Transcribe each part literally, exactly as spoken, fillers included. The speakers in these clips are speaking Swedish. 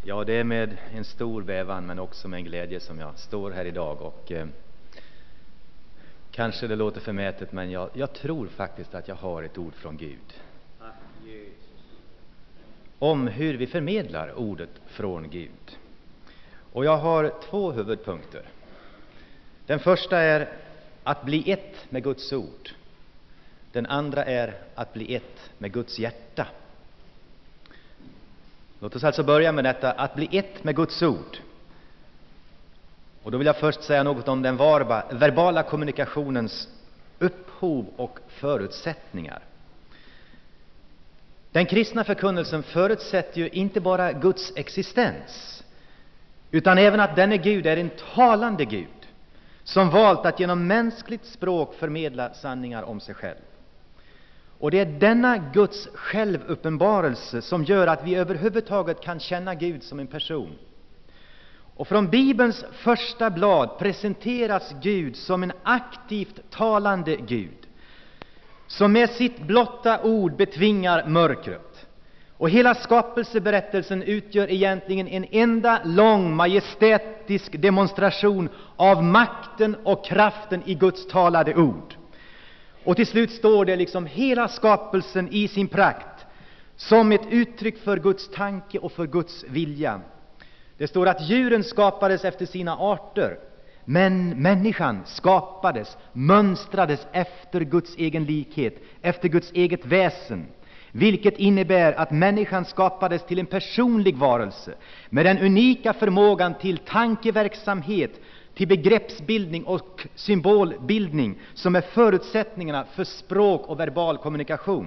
Ja, det är med en stor bävan men också med en glädje som jag står här idag. Och eh, kanske det låter förmätet, men jag, jag tror faktiskt att jag har ett ord från Gud. Om hur vi förmedlar ordet från Gud. Och jag har två huvudpunkter. Den första är att bli ett med Guds ord. Den andra är att bli ett med Guds hjärta. Låt oss alltså börja med detta, att bli ett med Guds ord. Och då vill jag först säga något om den varba, verbala kommunikationens upphov och förutsättningar. Den kristna förkunnelsen förutsätter ju inte bara Guds existens, utan även att denne Gud är en talande Gud, som valt att genom mänskligt språk förmedla sanningar om sig själv. Och det är denna Guds självuppenbarelse som gör att vi överhuvudtaget kan känna Gud som en person. Och från Bibelns första blad presenteras Gud som en aktivt talande Gud, som med sitt blotta ord betvingar mörkret. Och hela skapelseberättelsen utgör egentligen en enda lång majestätisk demonstration av makten och kraften i Guds talade ord. Och till slut står det liksom hela skapelsen i sin prakt som ett uttryck för Guds tanke och för Guds vilja. Det står att djuren skapades efter sina arter, men människan skapades, mönstrades efter Guds egen likhet, efter Guds eget väsen. Vilket innebär att människan skapades till en personlig varelse med den unika förmågan till tankeverksamhet, till begreppsbildning och symbolbildning som är förutsättningarna för språk och verbal kommunikation.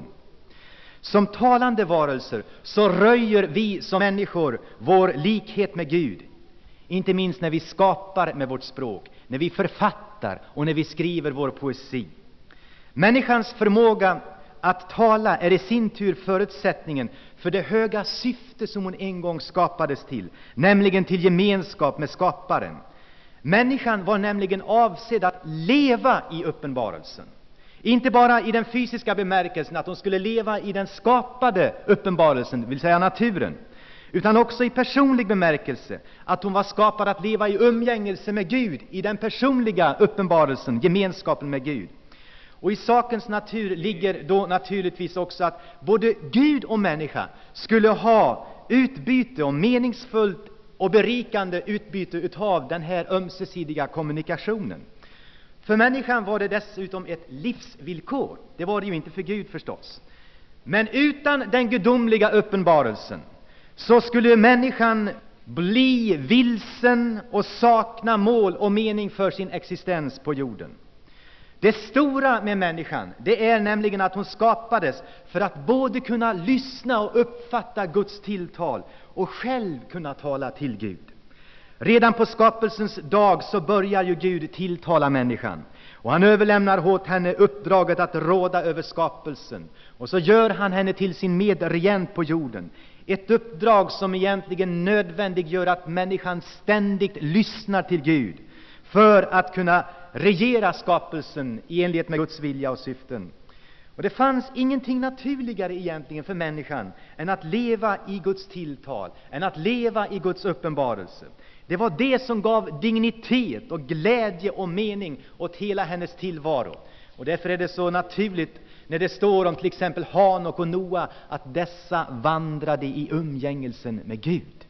Som talande varelser så röjer vi som människor vår likhet med Gud, inte minst när vi skapar med vårt språk, när vi författar och när vi skriver vår poesi. Människans förmåga att tala är i sin tur förutsättningen för det höga syfte som hon en gång skapades till, nämligen till gemenskap med skaparen. Människan var nämligen avsedd att leva i uppenbarelsen. Inte bara i den fysiska bemärkelsen att hon skulle leva i den skapade uppenbarelsen, det vill säga naturen, utan också i personlig bemärkelse, att hon var skapad att leva i umgängelse med Gud, i den personliga uppenbarelsen, gemenskapen med Gud. Och i sakens natur ligger då naturligtvis också att både Gud och människa skulle ha utbyte och meningsfullt och berikande utbyte utav den här ömsesidiga kommunikationen. För människan var det dessutom ett livsvillkor. Det var det ju inte för Gud förstås. Men utan den gudomliga uppenbarelsen så skulle människan bli vilsen och sakna mål och mening för sin existens på jorden. Det stora med människan, det är nämligen att hon skapades för att både kunna lyssna och uppfatta Guds tilltal och själv kunna tala till Gud. Redan på skapelsens dag så börjar ju Gud tilltala människan. Och han överlämnar åt henne uppdraget att råda över skapelsen. Och så gör han henne till sin medregent på jorden. Ett uppdrag som egentligen nödvändiggör att människan ständigt lyssnar till Gud för att kunna regera skapelsen i enlighet med Guds vilja och syften. Och det fanns ingenting naturligare egentligen för människan än att leva i Guds tilltal, än att leva i Guds uppenbarelse. Det var det som gav dignitet och glädje och mening åt hela hennes tillvaro. Och därför är det så naturligt när det står om till exempel Hanok och Noa att dessa vandrade i umgängelsen med Gud.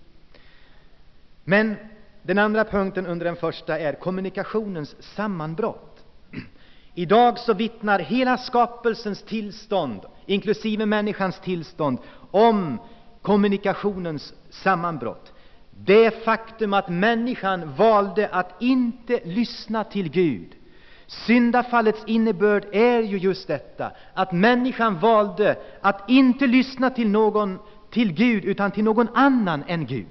Men den andra punkten under den första är kommunikationens sammanbrott. Idag så vittnar hela skapelsens tillstånd, inklusive människans tillstånd, om kommunikationens sammanbrott. Det faktum att människan valde att inte lyssna till Gud. Syndafallets innebörd är ju just detta, att människan valde att inte lyssna till någon, till Gud, utan till någon annan än Gud.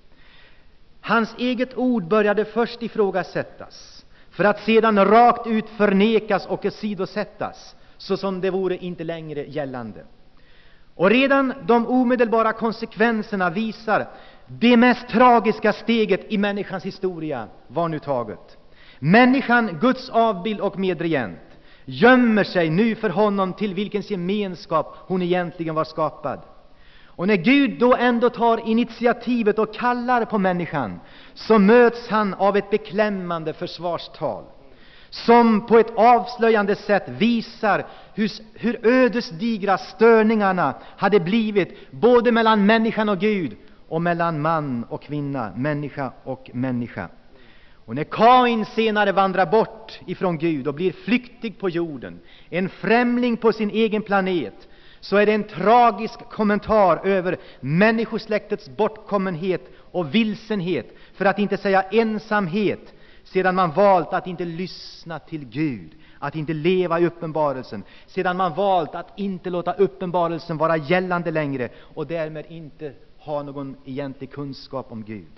Hans eget ord började först ifrågasättas, för att sedan rakt ut förnekas och åsidosättas, så som det vore inte längre gällande. Och redan de omedelbara konsekvenserna visar det mest tragiska steget i människans historia var nu taget. Människan, Guds avbild och medregent, gömmer sig nu för honom till vilkens gemenskap hon egentligen var skapad. Och när Gud då ändå tar initiativet och kallar på människan, så möts han av ett beklämmande försvarstal, som på ett avslöjande sätt visar hur, hur ödesdigra störningarna hade blivit både mellan människan och Gud och mellan man och kvinna, människa och människa. Och när Kain senare vandrar bort ifrån Gud och blir flyktig på jorden, en främling på sin egen planet, så är det en tragisk kommentar över människosläktets bortkommenhet och vilsenhet, för att inte säga ensamhet, sedan man valt att inte lyssna till Gud, att inte leva i uppenbarelsen, sedan man valt att inte låta uppenbarelsen vara gällande längre och därmed inte ha någon egentlig kunskap om Gud.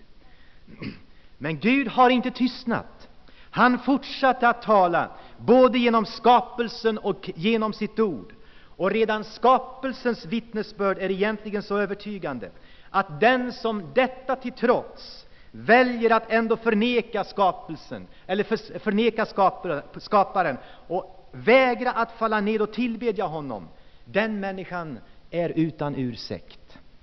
Men Gud har inte tystnat. Han fortsatte att tala, både genom skapelsen och genom sitt ord. Och redan skapelsens vittnesbörd är egentligen så övertygande, att den som detta till trots väljer att ändå förneka skapelsen, eller för, förneka skaparen, skaparen, och vägra att falla ned och tillbedja honom, den människan är utan ursäkt.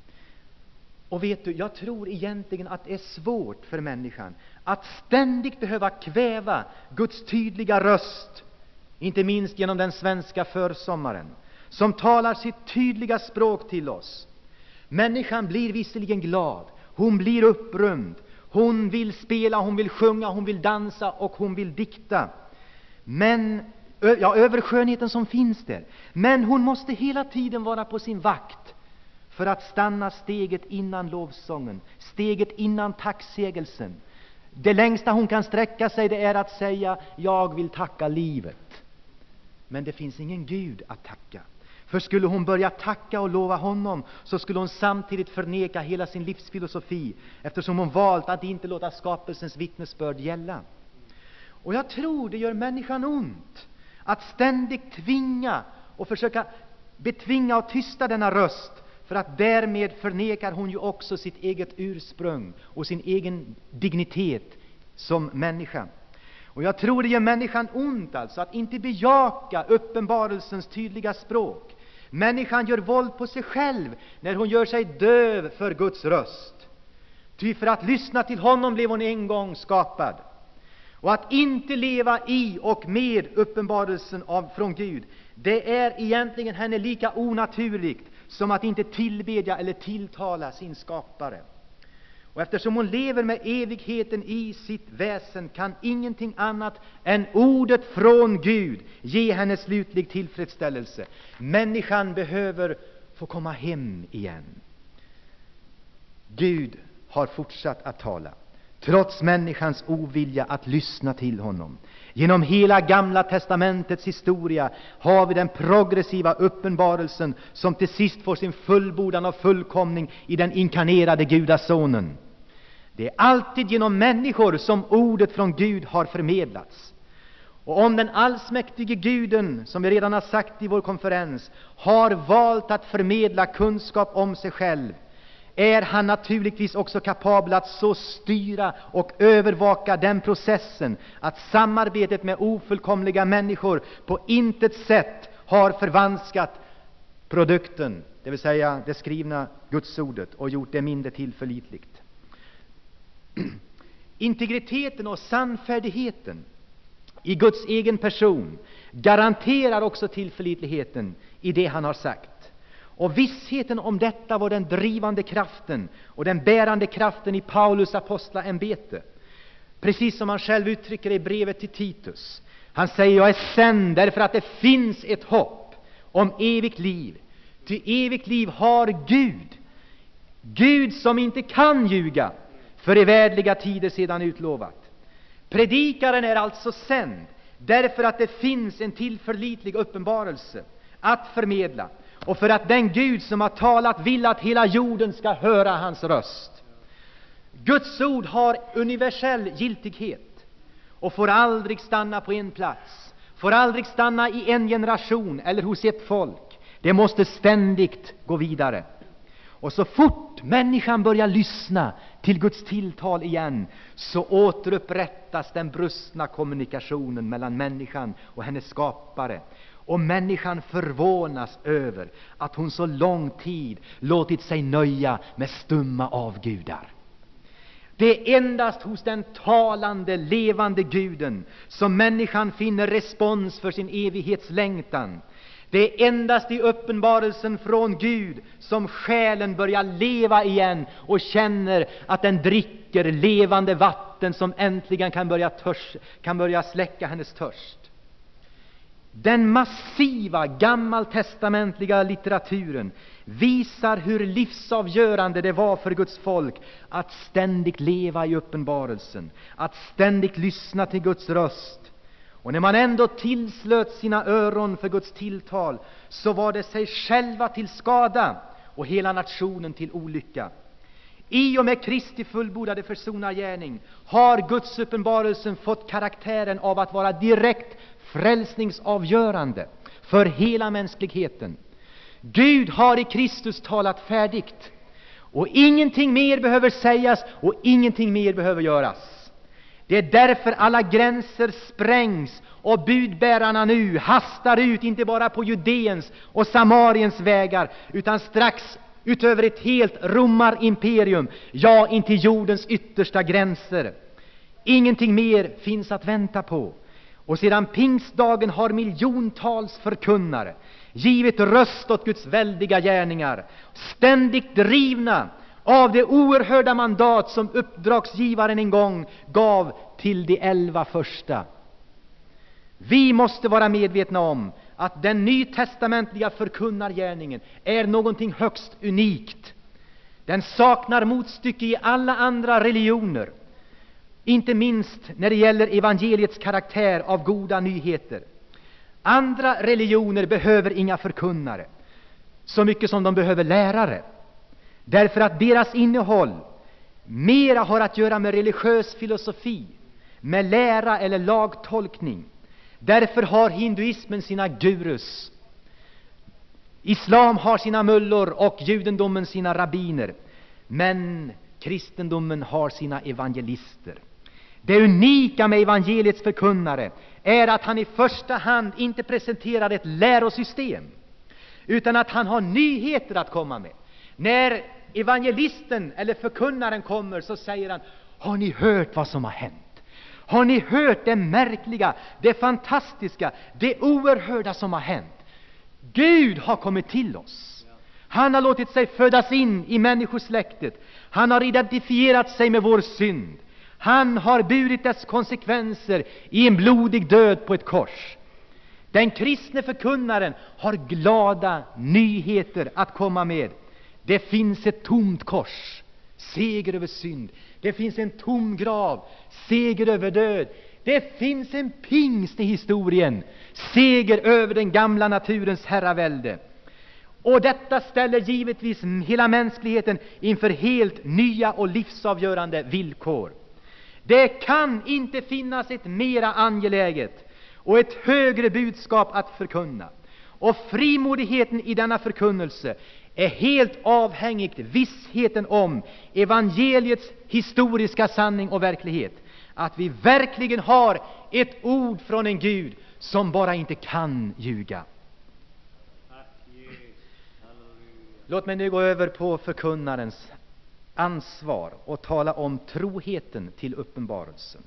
Och vet du, jag tror egentligen att det är svårt för människan att ständigt behöva kväva Guds tydliga röst, inte minst genom den svenska försommaren, som talar sitt tydliga språk till oss. Människan blir visserligen glad, hon blir upprymd, hon vill spela, hon vill sjunga, hon vill dansa och hon vill dikta. Men, ja, över skönheten som finns där. Men hon måste hela tiden vara på sin vakt för att stanna steget innan lovsången, steget innan tacksägelsen. Det längsta hon kan sträcka sig, det är att säga: jag vill tacka livet. Men det finns ingen Gud att tacka. För skulle hon börja tacka och lova honom, så skulle hon samtidigt förneka hela sin livsfilosofi, eftersom hon valt att inte låta skapelsens vittnesbörd gälla. Och jag tror det gör människan ont att ständigt tvinga och försöka betvinga och tysta denna röst, för att därmed förnekar hon ju också sitt eget ursprung och sin egen dignitet som människa. Och jag tror det gör människan ont alltså att inte bejaka uppenbarelsens tydliga språk. Människan gör våld på sig själv när hon gör sig döv för Guds röst. Ty för att lyssna till honom blev hon en gång skapad. Och att inte leva i och med uppenbarelsen av, från Gud, det är egentligen henne lika onaturligt som att inte tillbedja eller tilltala sin skapare. Och eftersom hon lever med evigheten i sitt väsen, kan ingenting annat än ordet från Gud ge henne slutlig tillfredsställelse. Människan behöver få komma hem igen. Gud har fortsatt att tala, trots människans ovilja att lyssna till honom. Genom hela Gamla testamentets historia har vi den progressiva uppenbarelsen, som till sist får sin fullbordan och fullkomning i den inkarnerade Gudasonen. Det är alltid genom människor som ordet från Gud har förmedlats. Och om den allsmäktige Guden, som vi redan har sagt i vår konferens, har valt att förmedla kunskap om sig själv, är han naturligtvis också kapabel att så styra och övervaka den processen att samarbetet med ofullkomliga människor på intet sätt har förvanskat produkten, det vill säga det skrivna Gudsordet, och gjort det mindre tillförlitligt. Integriteten och sannfärdigheten i Guds egen person garanterar också tillförlitligheten i det han har sagt. Och vissheten om detta var den drivande kraften och den bärande kraften i Paulus apostlaämbete. Precis som han själv uttrycker i brevet till Titus. Han säger: jag är sänd därför att det finns ett hopp om evigt liv. Ty evigt liv har Gud. Gud som inte kan ljuga, för i värdliga tider sedan utlovat. Predikaren är alltså sänd därför att det finns en tillförlitlig uppenbarelse att förmedla, och för att den Gud som har talat vill att hela jorden ska höra hans röst. Guds ord har universell giltighet och får aldrig stanna på en plats, får aldrig stanna i en generation eller hos ett folk. Det måste ständigt gå vidare. Och så fort människan börjar lyssna till Guds tilltal igen, så återupprättas den brustna kommunikationen mellan människan och hennes skapare. Och människan förvånas över att hon så lång tid låtit sig nöja med stumma avgudar. Det är endast hos den talande, levande Guden som människan finner respons för sin evighetslängtan. Det är endast i uppenbarelsen från Gud som själen börjar leva igen och känner att den dricker levande vatten som äntligen kan börja, törs, kan börja släcka hennes törst. Den massiva gammaltestamentliga litteraturen visar hur livsavgörande det var för Guds folk att ständigt leva i uppenbarelsen, att ständigt lyssna till Guds röst. Och när man ändå tillslöt sina öron för Guds tilltal, så var det sig själva till skada och hela nationen till olycka. I och med Kristi fullbordade försonargärning har Guds uppenbarelsen fått karaktären av att vara direkt frälsningsavgörande för hela mänskligheten. Gud har i Kristus talat färdigt, och ingenting mer behöver sägas och ingenting mer behöver göras. Det är därför alla gränser sprängs och budbärarna nu hastar ut, inte bara på Judeens och Samariens vägar, utan strax utöver ett helt romarimperium, ja, in till jordens yttersta gränser. Ingenting mer finns att vänta på. Och sedan pingstdagen har miljontals förkunnare givit röst åt Guds väldiga gärningar, ständigt drivna av det oerhörda mandat som uppdragsgivaren en gång gav till de elva första. Vi måste vara medvetna om att den nytestamentliga förkunnargärningen är någonting högst unikt. Den saknar motstycke i alla andra religioner, inte minst när det gäller evangeliets karaktär av goda nyheter. Andra religioner behöver inga förkunnare, så mycket som de behöver lärare, därför att deras innehåll mera har att göra med religiös filosofi, med lära eller lagtolkning. Därför har hinduismen sina gurus, islam har sina mullor och judendomen sina rabbiner, men kristendomen har sina evangelister. Det unika med evangeliets förkunnare är att han i första hand inte presenterar ett lärosystem, utan att han har nyheter att komma med. När evangelisten eller förkunnaren kommer, så säger han: har ni hört vad som har hänt? Har ni hört det märkliga, det fantastiska, det oerhörda som har hänt? Gud har kommit till oss. Han har låtit sig födas in i människosläktet. Han har identifierat sig med vår synd. Han har burit dess konsekvenser i en blodig död på ett kors. Den kristne förkunnaren har glada nyheter att komma med. Det finns ett tomt kors, seger över synd. Det finns en tom grav, seger över död. Det finns en pingst i historien, seger över den gamla naturens herravälde. Och detta ställer givetvis hela mänskligheten inför helt nya och livsavgörande villkor. Det kan inte finnas ett mera angeläget och ett högre budskap att förkunna. Och frimodigheten i denna förkunnelse är helt avhängigt vissheten om evangeliets historiska sanning och verklighet. Att vi verkligen har ett ord från en Gud som bara inte kan ljuga. Låt mig nu gå över på förkunnarens ansvar och tala om troheten till uppenbarelsen.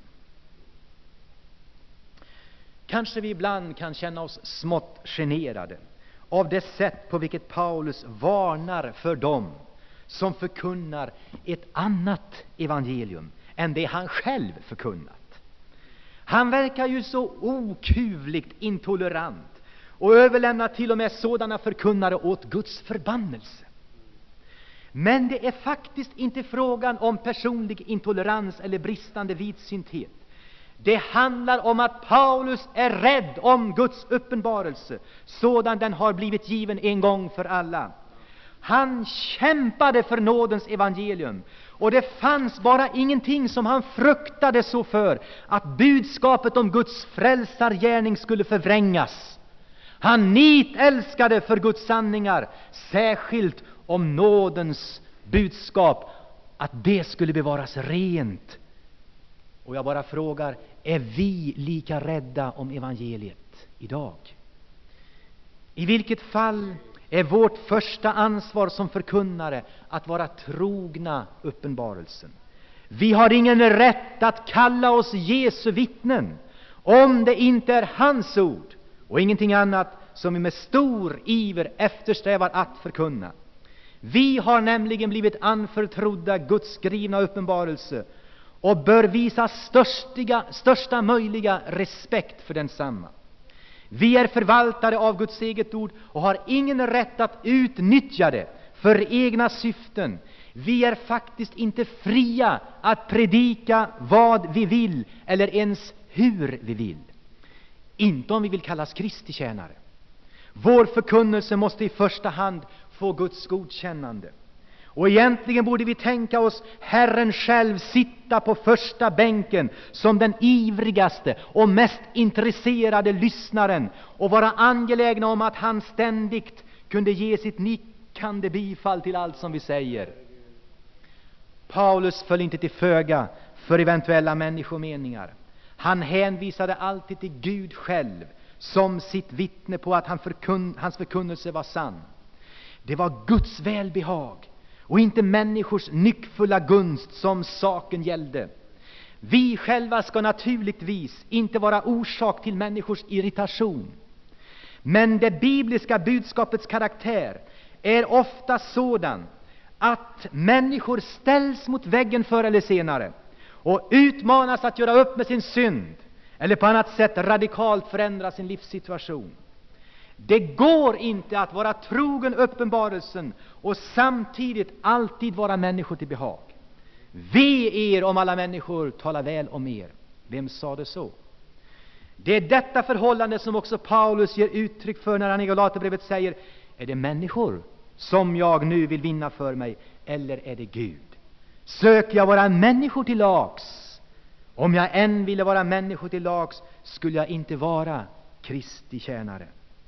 Kanske vi ibland kan känna oss smått generade av det sätt på vilket Paulus varnar för dem som förkunnar ett annat evangelium än det han själv förkunnat. Han verkar ju så okuvligt intolerant och överlämnar till och med sådana förkunnare åt Guds förbannelse. Men det är faktiskt inte frågan om personlig intolerans eller bristande vidsynthet. Det handlar om att Paulus är rädd om Guds uppenbarelse, sådan den har blivit given en gång för alla. Han kämpade för nådens evangelium, och det fanns bara ingenting som han fruktade så för att budskapet om Guds frälsargärning skulle förvrängas. Han nitälskade för Guds sanningar, särskilt om nådens budskap, att det skulle bevaras rent. Och jag bara frågar, är vi lika rädda om evangeliet idag? I vilket fall är vårt första ansvar som förkunnare att vara trogna uppenbarelsen. Vi har ingen rätt att kalla oss Jesu vittnen om det inte är hans ord och ingenting annat som vi med stor iver eftersträvar att förkunna. Vi har nämligen blivit anförtrodda Guds skrivna uppenbarelse och bör visa störstiga, största möjliga respekt för densamma. Vi är förvaltare av Guds eget ord och har ingen rätt att utnyttja det för egna syften. Vi är faktiskt inte fria att predika vad vi vill eller ens hur vi vill. Inte om vi vill kallas Kristi tjänare. Vår förkunnelse måste i första hand få Guds godkännande. Och egentligen borde vi tänka oss Herren själv sitta på första bänken som den ivrigaste och mest intresserade lyssnaren och vara angelägna om att han ständigt kunde ge sitt nickande bifall till allt som vi säger. Paulus föll inte till föga för eventuella människomeningar. Han hänvisade alltid till Gud själv som sitt vittne på att han förkunn, hans förkunnelse var sann. Det var Guds välbehag och inte människors nyckfulla gunst som saken gällde. Vi själva ska naturligtvis inte vara orsak till människors irritation. Men det bibliska budskapets karaktär är ofta sådan att människor ställs mot väggen förr eller senare och utmanas att göra upp med sin synd eller på annat sätt radikalt förändra sin livssituation. Det går inte att vara trogen uppenbarelsen och samtidigt alltid vara människor till behag. Ve er om alla människor talar väl om er. Vem sa det så? Det är detta förhållande som också Paulus ger uttryck för när han i Galaterbrevet säger: är det människor som jag nu vill vinna för mig, eller är det Gud? Söker jag vara människor till lags? Om jag än ville vara människor till lags, skulle jag inte vara Kristi tjänare.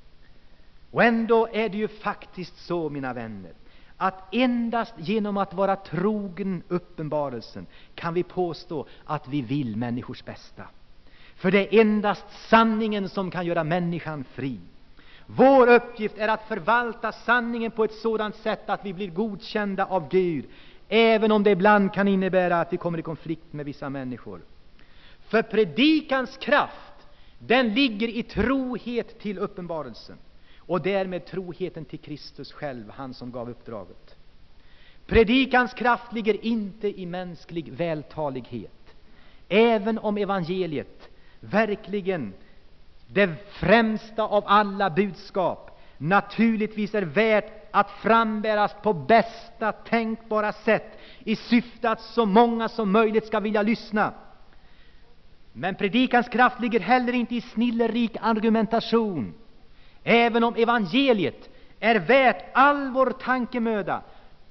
Och ändå är det ju faktiskt så, mina vänner, att endast genom att vara trogen uppenbarelsen kan vi påstå att vi vill människors bästa. För det är endast sanningen som kan göra människan fri. Vår uppgift är att förvalta sanningen på ett sådant sätt att vi blir godkända av Gud, även om det ibland kan innebära att vi kommer i konflikt med vissa människor. För predikans kraft, den ligger i trohet till uppenbarelsen och därmed troheten till Kristus själv, han som gav uppdraget. Predikans kraft ligger inte i mänsklig vältalighet, även om evangeliet verkligen, det främsta av alla budskap, naturligtvis är värt att frambäras på bästa tänkbara sätt i syfte att så många som möjligt ska vilja lyssna. Men predikans kraft ligger heller inte i snillerik argumentation, även om evangeliet är värt all vår tankemöda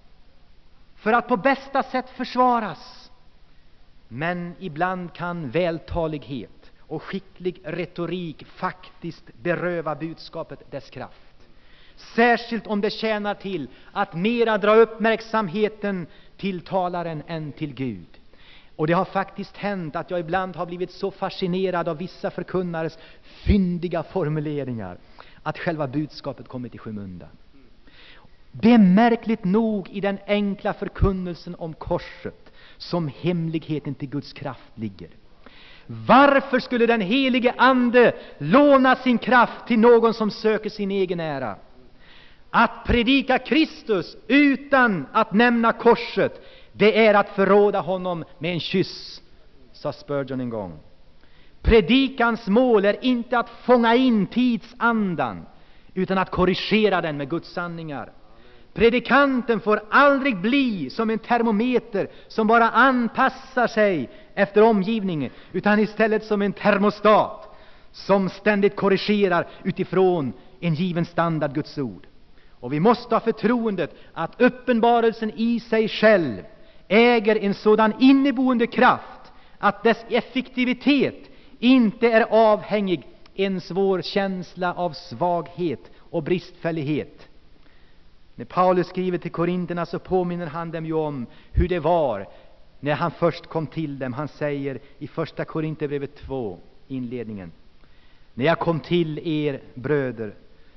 för att på bästa sätt försvaras. Men ibland kan vältalighet och skicklig retorik faktiskt beröva budskapet dess kraft. Särskilt om det tjänar till att mera dra uppmärksamheten till talaren än till Gud. Och det har faktiskt hänt att jag ibland har blivit så fascinerad av vissa förkunnares fyndiga formuleringar att själva budskapet kommit i skymundan. Det är märkligt nog i den enkla förkunnelsen om korset som hemligheten till Guds kraft ligger. Varför skulle den helige Ande låna sin kraft till någon som söker sin egen ära? Att predika Kristus utan att nämna korset, det är att förråda honom med en kyss, sa Spurgeon en gång. Predikans mål är inte att fånga in tidsandan, utan att korrigera den med Guds sanningar. Predikanten får aldrig bli som en termometer som bara anpassar sig efter omgivningen, utan istället som en termostat som ständigt korrigerar utifrån en given standard, Guds ord. Och vi måste ha förtroendet att uppenbarelsen i sig själv äger en sådan inneboende kraft att dess effektivitet inte är avhängig ens vår känsla av svaghet och bristfällighet. När Paulus skriver till korinterna så påminner han dem ju om hur det var när han först kom till dem. Han säger i första Korinthierbrevet två, inledningen: när jag kom till er bröder,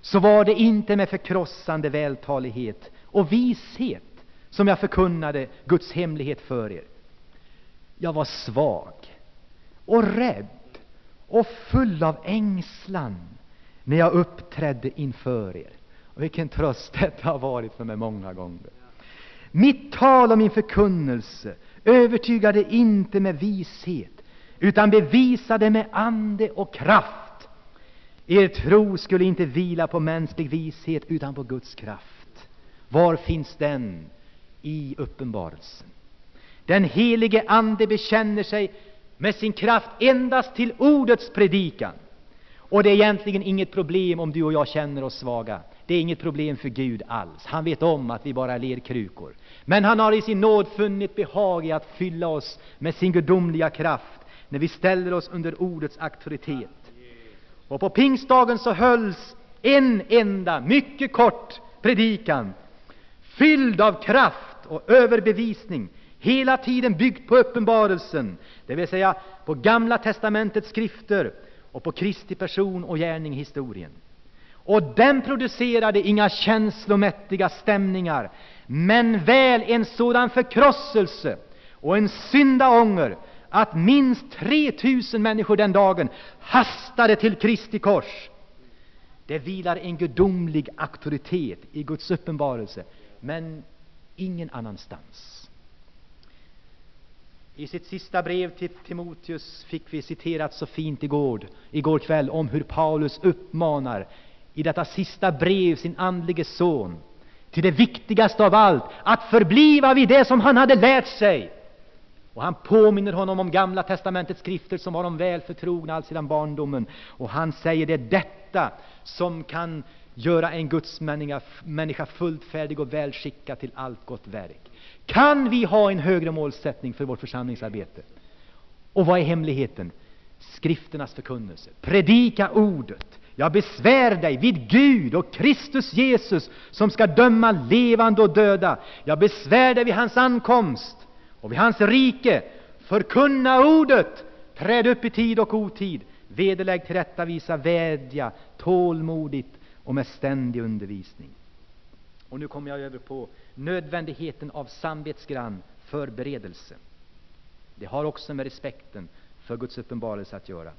så var det inte med förkrossande vältalighet och vishet som jag förkunnade Guds hemlighet för er. Jag var svag och rädd och full av ängslan när jag uppträdde inför er. Och vilken tröst detta har varit för mig många gånger. Mitt tal och min förkunnelse övertygade inte med vishet, utan bevisade med ande och kraft. Er tro skulle inte vila på mänsklig vishet, utan på Guds kraft. Var finns den? I uppenbarelsen. Den helige ande bekänner sig med sin kraft endast till ordets predikan. Och det är egentligen inget problem om du och jag känner oss svaga. Det är inget problem för Gud alls. Han vet om att vi bara är lerkrukor. Men han har i sin nåd funnit behag i att fylla oss med sin gudomliga kraft när vi ställer oss under ordets auktoritet. Och på pingstdagen så hölls en enda, mycket kort predikan, fylld av kraft och överbevisning, hela tiden byggd på uppenbarelsen, det vill säga på Gamla testamentets skrifter och på Kristi person och gärning i historien. Och den producerade inga känslomättiga stämningar, men väl en sådan förkrosselse och en syndaånger att minst tre tusen människor den dagen hastade till Kristi kors. Det vilar en gudomlig auktoritet i Guds uppenbarelse, men ingen annanstans. I sitt sista brev till Timoteus fick vi citerat så fint igår, igår kväll om hur Paulus uppmanar i detta sista brev sin andlige son till det viktigaste av allt, att förbliva vid det som han hade lärt sig. Och han påminner honom om Gamla testamentets skrifter som var de väl förtrogna all sedan barndomen. Och han säger det är detta som kan göra en Guds människa, människa fullt färdig och välskickad till allt gott verk. Kan vi ha en högre målsättning för vårt församlingsarbete? Och vad är hemligheten? Skrifternas förkunnelse. Predika ordet. Jag besvär dig vid Gud och Kristus Jesus som ska döma levande och döda. Jag besvär dig vid hans ankomst och vid hans rike. Förkunna ordet. Träd upp i tid och otid. Vederlägg, tillrättavisa, vädja tålmodigt och med ständig undervisning. Och nu kommer jag över på nödvändigheten av samvetsgrann förberedelse. Det har också med respekten för Guds uppenbarelse att göra.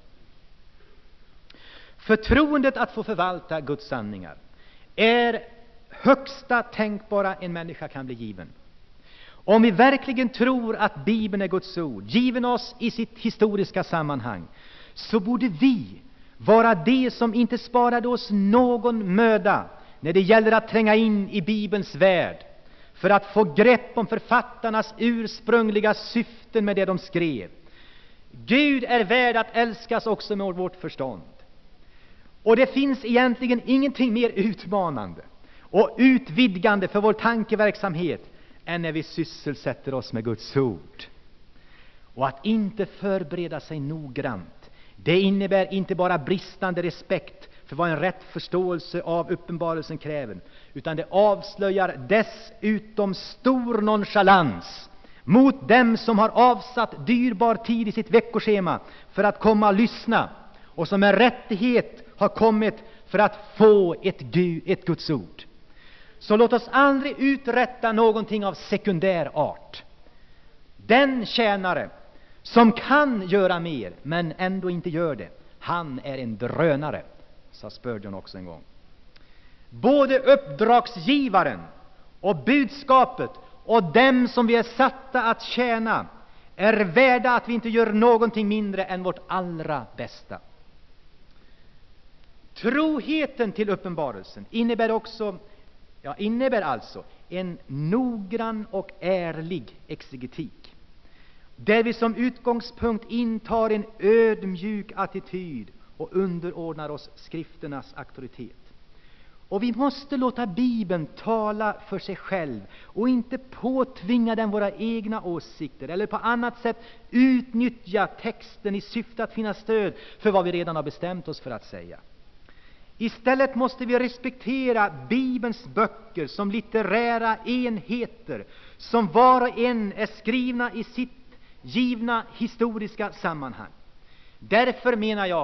Förtroendet att få förvalta Guds sanningar är högsta tänkbara en människa kan bli given. Om vi verkligen tror att Bibeln är Guds ord, given oss i sitt historiska sammanhang, så borde vi vara det som inte sparade oss någon möda när det gäller att tränga in i Bibelns värld för att få grepp om författarnas ursprungliga syften med det de skrev. Gud är värd att älskas också med vårt förstånd. Och det finns egentligen ingenting mer utmanande och utvidgande för vår tankeverksamhet än när vi sysselsätter oss med Guds ord. Och att inte förbereda sig noggrant, det innebär inte bara bristande respekt för vad en rätt förståelse av uppenbarelsen kräver, utan det avslöjar dessutom stor nonchalans mot dem som har avsatt dyrbar tid i sitt veckoschema för att komma och lyssna, och som med rättighet har kommit för att få ett, Gud, ett Guds ord. Så låt oss aldrig uträtta någonting av sekundär art. Den tjänare som kan göra mer men ändå inte gör det, han är en drönare, sa Spurgeon också en gång. Både uppdragsgivaren och budskapet och dem som vi är satta att tjäna är värda att vi inte gör någonting mindre än vårt allra bästa. Troheten till uppenbarelsen innebär också ja, innebär alltså en noggrann och ärlig exegetik, där vi som utgångspunkt intar en ödmjuk attityd och underordnar oss skrifternas auktoritet. Och vi måste låta Bibeln tala för sig själv och inte påtvinga den våra egna åsikter eller på annat sätt utnyttja texten i syfte att finna stöd för vad vi redan har bestämt oss för att säga. Istället måste vi respektera Bibelns böcker som litterära enheter som var och en är skrivna i sitt givna historiska sammanhang. Därför menar jag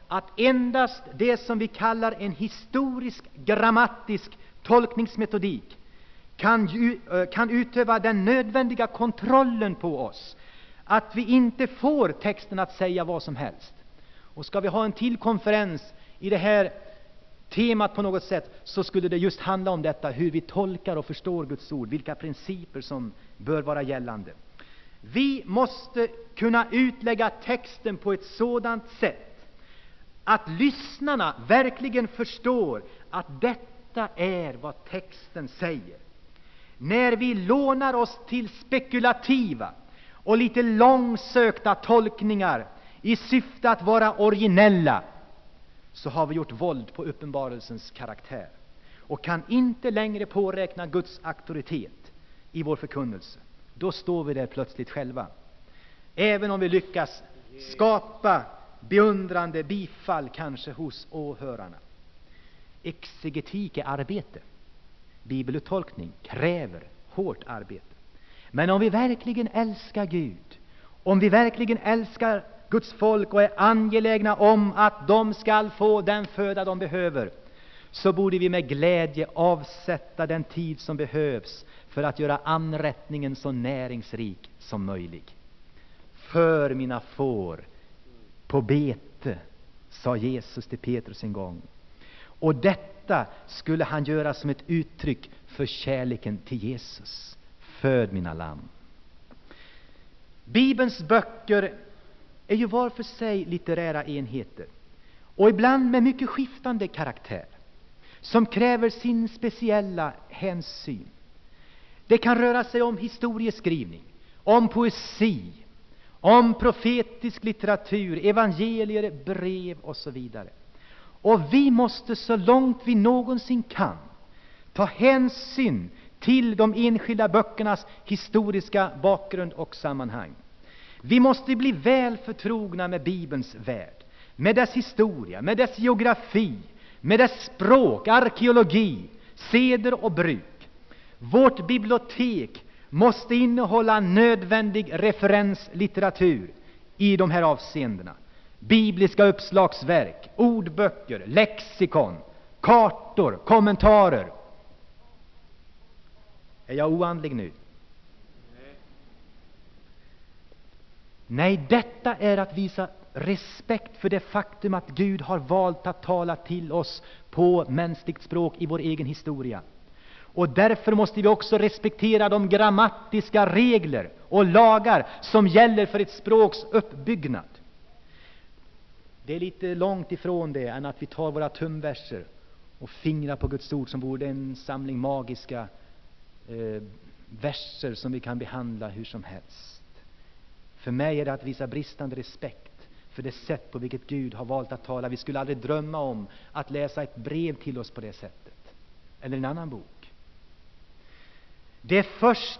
att endast det som vi kallar en historisk grammatisk tolkningsmetodik kan, ju, kan utöva den nödvändiga kontrollen på oss, att vi inte får texten att säga vad som helst. Och ska vi ha en till konferens i det här temat på något sätt, så skulle det just handla om detta, hur vi tolkar och förstår Guds ord, vilka principer som bör vara gällande. Vi måste kunna utlägga texten på ett sådant sätt att lyssnarna verkligen förstår att detta är vad texten säger. När vi lånar oss till spekulativa och lite långsökta tolkningar i syfte att vara originella, så har vi gjort våld på uppenbarelsens karaktär och kan inte längre påräkna Guds auktoritet i vår förkunnelse. Då står vi där plötsligt själva, även om vi lyckas skapa beundrande bifall kanske hos åhörarna. Exegetik är arbete. Bibeluttolkning kräver hårt arbete. Men om vi verkligen älskar Gud, om vi verkligen älskar Guds folk och är angelägna om att de skall få den föda de behöver, så borde vi med glädje avsätta den tid som behövs för att göra anrättningen så näringsrik som möjligt. För mina får på bete, sa Jesus till Petrus en gång. Och detta skulle han göra som ett uttryck för kärleken till Jesus. Föd mina lamm. Bibelns böcker är ju var för sig litterära enheter, och ibland med mycket skiftande karaktär, som kräver sin speciella hänsyn. Det kan röra sig om historieskrivning, om poesi, om profetisk litteratur, evangelier, brev och så vidare. Och vi måste så långt vi någonsin kan ta hänsyn till de enskilda böckernas historiska bakgrund och sammanhang. Vi måste bli väl förtrogna med Bibelns värld, med dess historia, med dess geografi, med dess språk, arkeologi, seder och bruk. Vårt bibliotek måste innehålla nödvändig referenslitteratur i de här avseendena. Bibliska uppslagsverk, ordböcker, lexikon, kartor, kommentarer. Är jag oandlig nu? Nej, detta är att visa respekt för det faktum att Gud har valt att tala till oss på mänskligt språk i vår egen historia. Och därför måste vi också respektera de grammatiska regler och lagar som gäller för ett språks uppbyggnad. Det är lite långt ifrån det än att vi tar våra tumverser och fingrar på Guds ord som vore en samling magiska eh, verser som vi kan behandla hur som helst. För mig är det att visa bristande respekt för det sätt på vilket Gud har valt att tala. Vi skulle aldrig drömma om att läsa ett brev till oss på det sättet, eller en annan bok. Det är först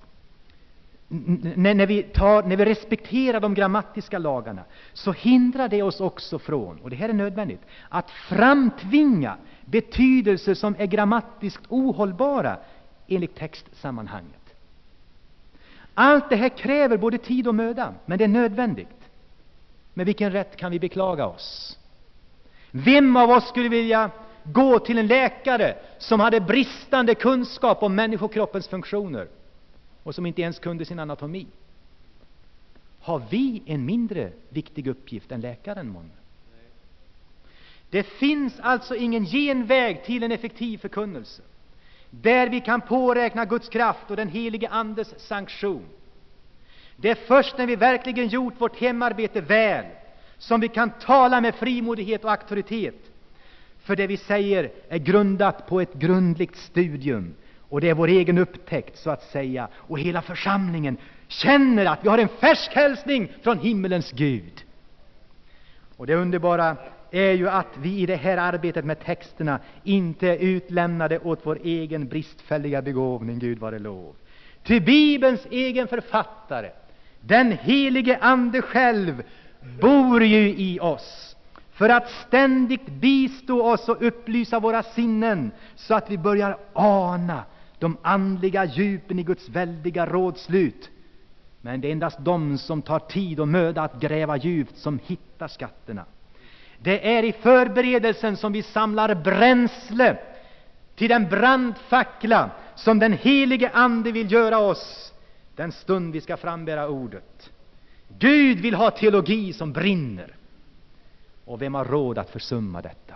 när, när, vi tar, när vi respekterar de grammatiska lagarna, så hindrar det oss också från, och det här är nödvändigt, att framtvinga betydelser som är grammatiskt ohållbara enligt textsammanhanget. Allt det här kräver både tid och möda, men det är nödvändigt. Med vilken rätt kan vi beklaga oss? Vem av oss skulle vilja gå till en läkare som hade bristande kunskap om människokroppens funktioner och som inte ens kunde sin anatomi? Har vi en mindre viktig uppgift än läkaren, månne? Det finns alltså ingen genväg till en effektiv förkunnelse där vi kan påräkna Guds kraft och den helige Andes sanktion. Det är först när vi verkligen gjort vårt hemarbete väl som vi kan tala med frimodighet och auktoritet. För det vi säger är grundat på ett grundligt studium, och det är vår egen upptäckt, så att säga. Och hela församlingen känner att vi har en färsk hälsning från himmelens Gud. Och det underbara är ju att vi i det här arbetet med texterna inte är utlämnade åt vår egen bristfälliga begåvning, Gud vare lov. Ty Bibelns egen författare, den helige Ande själv, bor ju i oss för att ständigt bistå oss och upplysa våra sinnen, så att vi börjar ana de andliga djupen i Guds väldiga rådslut. Men det är endast de som tar tid och möda att gräva djupt som hittar skatterna. Det är i förberedelsen som vi samlar bränsle till den brandfackla som den helige Ande vill göra oss den stund vi ska frambära ordet. Gud vill ha teologi som brinner. Och vem har råd att försumma detta?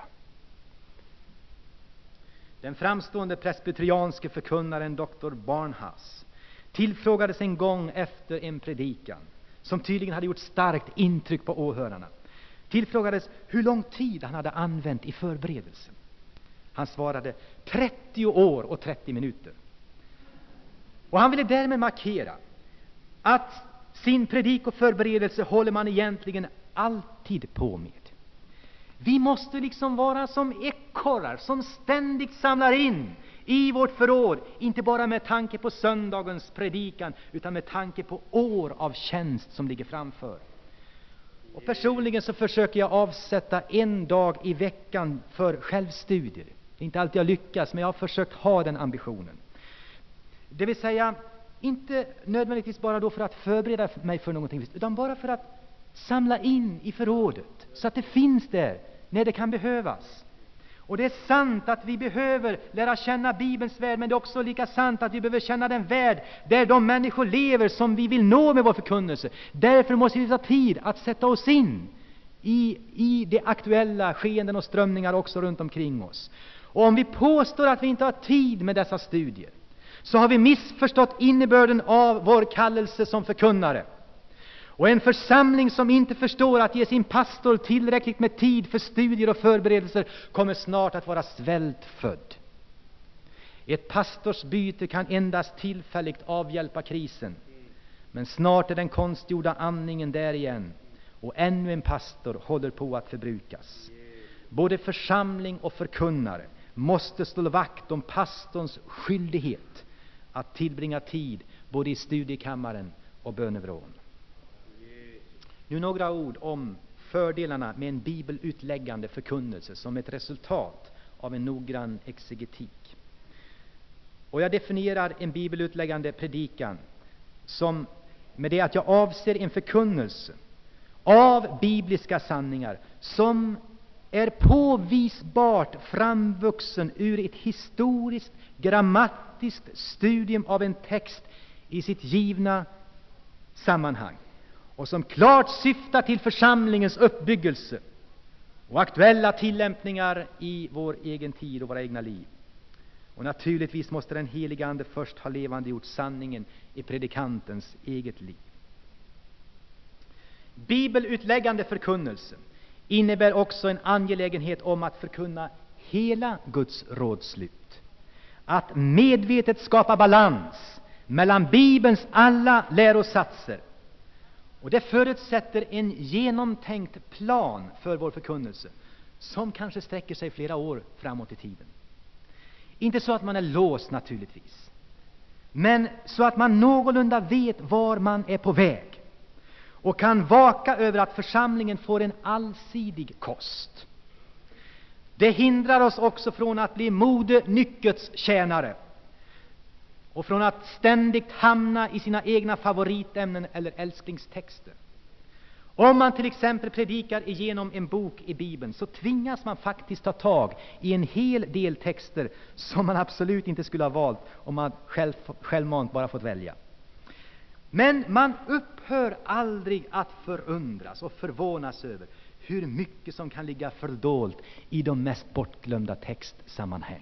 Den framstående presbyterianske förkunnaren doktor Barnhouse tillfrågades en gång efter en predikan som tydligen hade gjort starkt intryck på åhörarna. Tillfrågades hur lång tid han hade använt i förberedelsen. Han svarade trettio år och trettio minuter. Och han ville därmed markera att sin predik och förberedelse håller man egentligen alltid på med. Vi måste liksom vara som ekorrar som ständigt samlar in i vårt förråd, inte bara med tanke på söndagens predikan, utan med tanke på år av tjänst som ligger framför. Och personligen så försöker jag avsätta en dag i veckan för självstudier. Det är inte alltid jag lyckas, men jag har försökt ha den ambitionen. Det vill säga, inte nödvändigtvis bara då för att förbereda mig för någonting, utan bara för att samla in i förrådet, så att det finns där när det kan behövas. Och det är sant att vi behöver lära känna Bibelns värld, men det är också lika sant att vi behöver känna den värld där de människor lever som vi vill nå med vår förkunnelse. Därför måste vi ta tid att sätta oss in i, i de aktuella skeenden och strömningar också runt omkring oss. Och om vi påstår att vi inte har tid med dessa studier, så har vi missförstått innebörden av vår kallelse som förkunnare. Och en församling som inte förstår att ge sin pastor tillräckligt med tid för studier och förberedelser kommer snart att vara svältfödd. Ett pastorsbyte kan endast tillfälligt avhjälpa krisen, men snart är den konstgjorda andningen där igen, och ännu en pastor håller på att förbrukas. Både församling och förkunnare måste slå vakt om pastorns skyldighet att tillbringa tid både i studiekammaren och bönevrån. Nu några ord om fördelarna med en bibelutläggande förkunnelse som ett resultat av en noggrann exegetik. Och jag definierar en bibelutläggande predikan som med det att jag avser en förkunnelse av bibliska sanningar som är påvisbart framvuxen ur ett historiskt, grammatiskt studium av en text i sitt givna sammanhang, och som klart syftar till församlingens uppbyggelse och aktuella tillämpningar i vår egen tid och våra egna liv. Och naturligtvis måste den heliga Ande först ha levande gjort sanningen i predikantens eget liv. Bibelutläggande förkunnelse innebär också en angelägenhet om att förkunna hela Guds rådslut. Att medvetet skapa balans mellan Bibelns alla lärosatser. Och det förutsätter en genomtänkt plan för vår förkunnelse som kanske sträcker sig flera år framåt i tiden. Inte så att man är låst naturligtvis, men så att man någorlunda vet var man är på väg och kan vaka över att församlingen får en allsidig kost. Det hindrar oss också från att bli modenyckets tjänare och från att ständigt hamna i sina egna favoritämnen eller älsklingstexter. Om man till exempel predikar igenom en bok i Bibeln, så tvingas man faktiskt ta tag i en hel del texter som man absolut inte skulle ha valt om man själv, självmant bara fått välja. Men man upphör aldrig att förundras och förvånas över hur mycket som kan ligga fördolt i de mest bortglömda textsammanhang.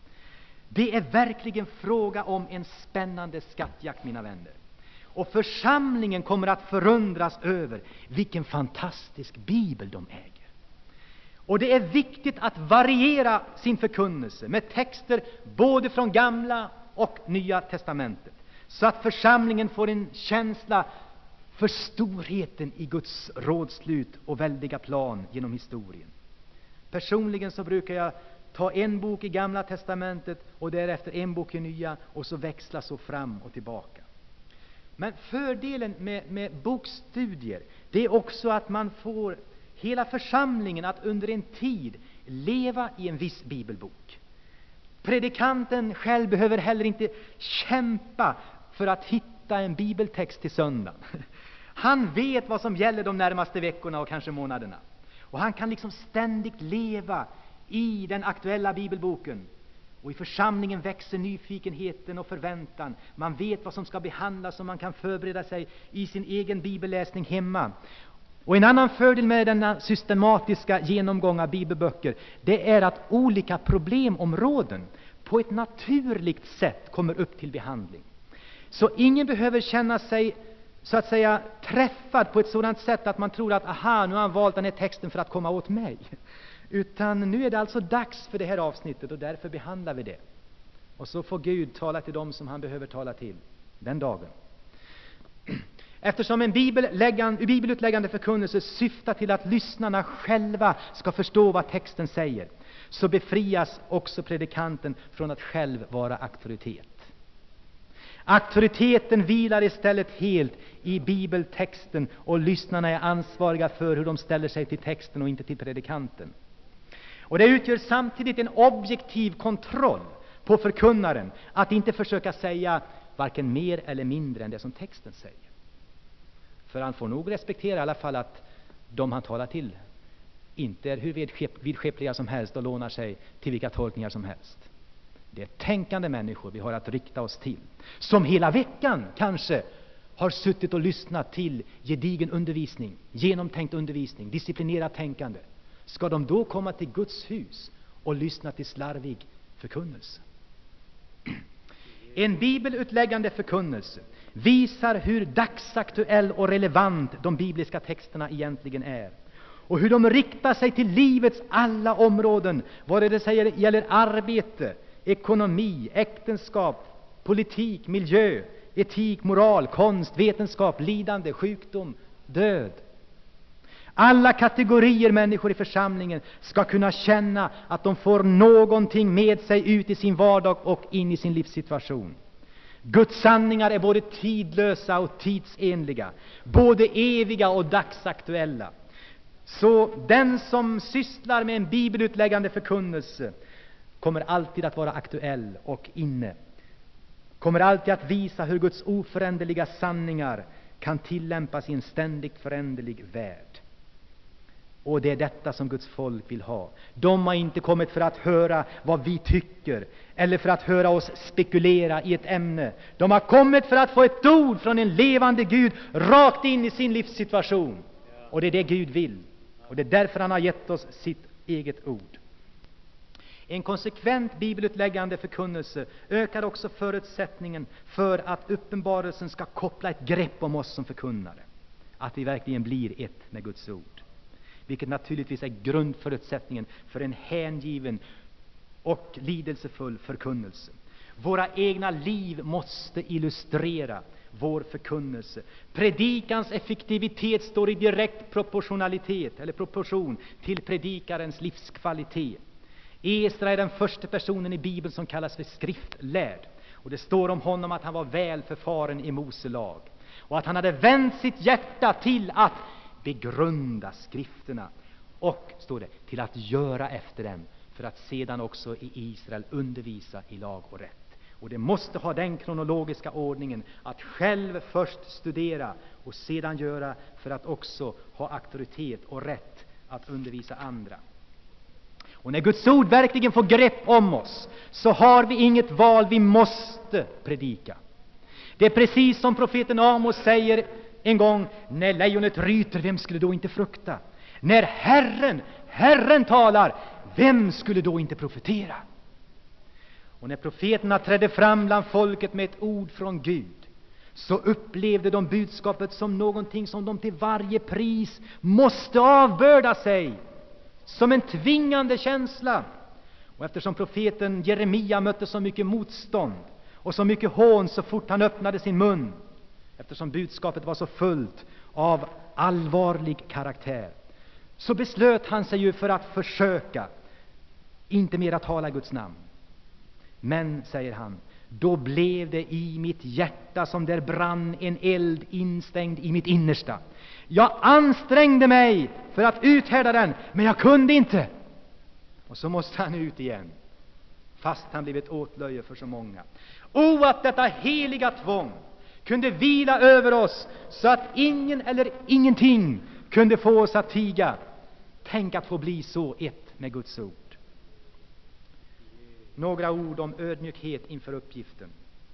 Det är verkligen fråga om en spännande skattjakt, mina vänner. Och församlingen kommer att förundras över vilken fantastisk bibel de äger. Och det är viktigt att variera sin förkunnelse med texter både från Gamla och Nya testamentet, så att församlingen får en känsla för storheten i Guds rådslut och väldiga plan genom historien. Personligen så brukar jag ta en bok i Gamla testamentet och därefter en bok i Nya, och så växla så fram och tillbaka. Men fördelen med, med bokstudier, det är också att man får hela församlingen att under en tid leva i en viss bibelbok. Predikanten själv behöver heller inte kämpa för att hitta en bibeltext till söndagen. Han vet vad som gäller de närmaste veckorna och kanske månaderna. Och han kan liksom ständigt leva i den aktuella bibelboken. Och i församlingen växer nyfikenheten och förväntan. Man vet vad som ska behandlas och man kan förbereda sig i sin egen bibelläsning hemma. Och en annan fördel med denna systematiska genomgång av bibelböcker, det är att olika problemområden på ett naturligt sätt kommer upp till behandling. Så ingen behöver känna sig så att säga träffad på ett sådant sätt att man tror att aha, nu har han valt den här texten för att komma åt mig. Utan nu är det alltså dags för det här avsnittet och därför behandlar vi det. Och så får Gud tala till dem som han behöver tala till den dagen. Eftersom en bibelutläggande förkunnelse syftar till att lyssnarna själva ska förstå vad texten säger, så befrias också predikanten från att själv vara auktoritet. Auktoriteten vilar istället helt i bibeltexten och lyssnarna är ansvariga för hur de ställer sig till texten och inte till predikanten. Och det utgör samtidigt en objektiv kontroll på förkunnaren att inte försöka säga varken mer eller mindre än det som texten säger. För han får nog respektera i alla fall att de han talar till inte är hur vidskepliga som helst och lånar sig till vilka tolkningar som helst. Det är tänkande människor vi har att rikta oss till, som hela veckan kanske har suttit och lyssnat till gedigen undervisning, genomtänkt undervisning, disciplinerat tänkande. Ska de då komma till Guds hus och lyssna till slarvig förkunnelse? En bibelutläggande förkunnelse visar hur dagsaktuell och relevant de bibliska texterna egentligen är. Och hur de riktar sig till livets alla områden, vad det säger, gäller arbete, ekonomi, äktenskap, politik, miljö, etik, moral, konst, vetenskap, lidande, sjukdom, död. Alla kategorier människor i församlingen ska kunna känna att de får någonting med sig ut i sin vardag och in i sin livssituation. Guds sanningar är både tidlösa och tidsenliga, både eviga och dagsaktuella. Så den som sysslar med en bibelutläggande förkunnelse kommer alltid att vara aktuell och inne. Kommer alltid att visa hur Guds oföränderliga sanningar kan tillämpas i en ständigt föränderlig värld. Och det är detta som Guds folk vill ha. De har inte kommit för att höra vad vi tycker eller för att höra oss spekulera i ett ämne. De har kommit för att få ett ord från en levande Gud rakt in i sin livssituation. Och det är det Gud vill. Och det är därför han har gett oss sitt eget ord. En konsekvent bibelutläggande förkunnelse ökar också förutsättningen för att uppenbarelsen ska koppla ett grepp om oss som förkunnare. Att vi verkligen blir ett med Guds ord. Vilket naturligtvis är grundförutsättningen för en hängiven och lidelsefull förkunnelse. Våra egna liv måste illustrera vår förkunnelse. Predikans effektivitet står i direkt proportionalitet eller proportion till predikarens livskvalitet. Esra är den första personen i Bibeln som kallas för skriftlärd. Och det står om honom att han var väl förfaren i Mose lag. Och att han hade vänt sitt hjärta till att begrunda skrifterna. Och, står det, till att göra efter dem. För att sedan också i Israel undervisa i lag och rätt. Och det måste ha den kronologiska ordningen att själv först studera och sedan göra för att också ha auktoritet och rätt att undervisa andra. Och när Guds ord verkligen får grepp om oss så har vi inget val, vi måste predika. Det är precis som profeten Amos säger en gång: när lejonet ryter, vem skulle då inte frukta? När Herren, Herren talar, vem skulle då inte profetera? Och när profeterna trädde fram bland folket med ett ord från Gud, så upplevde de budskapet som någonting som de till varje pris måste avbörda sig. Som en tvingande känsla. Och eftersom profeten Jeremia mötte så mycket motstånd och så mycket hån så fort han öppnade sin mun, eftersom budskapet var så fullt av allvarlig karaktär, så beslöt han sig ju för att försöka inte mer att tala Guds namn. Men, säger han, då blev det i mitt hjärta som där brann en eld instängd i mitt innersta. Jag ansträngde mig för att uthärda den, men jag kunde inte. Och så måste han ut igen, fast han blivit åtlöje för så många. O, att detta heliga tvång kunde vila över oss, så att ingen eller ingenting kunde få oss att tiga. Tänk att få bli så ett med Guds ord. Några ord om ödmjukhet inför uppgiften.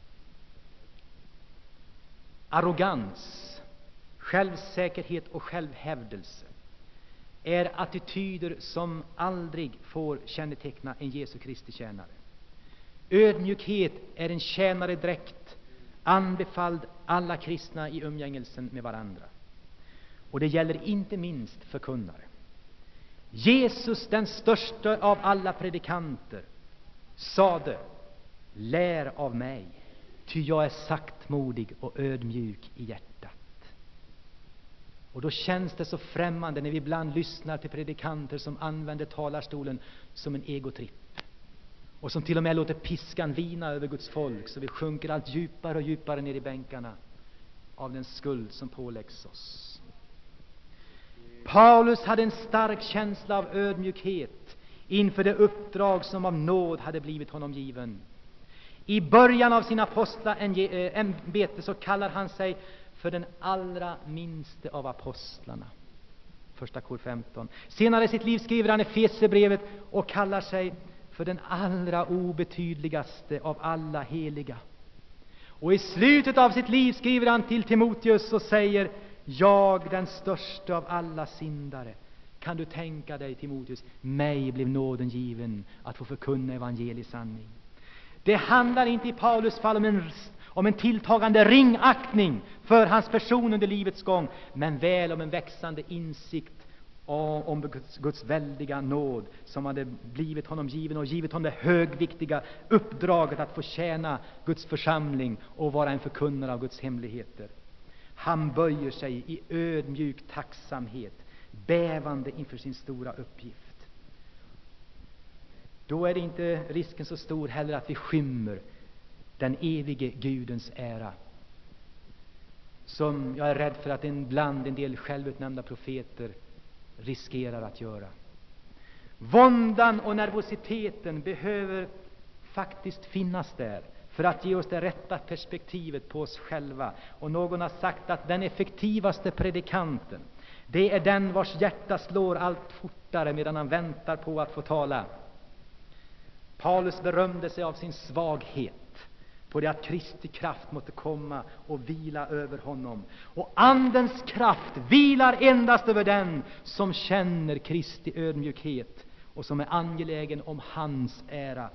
Arrogans, självsäkerhet och självhävdelse är attityder som aldrig får känneteckna en Jesu Kristi tjänare. Ödmjukhet är en tjänare dräkt, anbefalld alla kristna i umgängelsen med varandra. Och det gäller inte minst förkunnare. Jesus, den största av alla predikanter, sade: lär av mig, ty jag är saktmodig och ödmjuk i hjärtat. Och då känns det så främmande när vi ibland lyssnar till predikanter som använder talarstolen som en egotripp, och som till och med låter piskan vina över Guds folk, så vi sjunker allt djupare och djupare ner i bänkarna av den skuld som påläggs oss. Paulus hade en stark känsla av ödmjukhet inför det uppdrag som av nåd hade blivit honom given. I början av sin apostlaämbete så kallar han sig för den allra minste av apostlarna. Första kor femton. Senare i sitt liv skriver han Efesierbrevet och kallar sig för den allra obetydligaste av alla heliga. Och i slutet av sitt liv skriver han till Timoteus och säger: jag, den största av alla syndare. Kan du tänka dig, Timoteus, mig blev nåden given att få förkunna evangelisk sanning. Det handlar inte i Paulus fall om en, om en tilltagande ringaktning för hans person under livets gång, men väl om en växande insikt om, om Guds, Guds väldiga nåd som hade blivit honom given och givit honom det högviktiga uppdraget att få tjäna Guds församling och vara en förkunnare av Guds hemligheter. Han böjer sig i ödmjuk tacksamhet, bävande inför sin stora uppgift. Då är det inte risken så stor heller att vi skymmer den evige Gudens ära, som jag är rädd för att en bland en del självutnämnda profeter riskerar att göra. Våndan och nervositeten behöver faktiskt finnas där för att ge oss det rätta perspektivet på oss själva. Och någon har sagt att den effektivaste predikanten, det är den vars hjärta slår allt fortare medan han väntar på att få tala. Paulus berömde sig av sin svaghet, på det att Kristi kraft måtte komma och vila över honom. Och andens kraft vilar endast över den som känner Kristi ödmjukhet och som är angelägen om hans ära.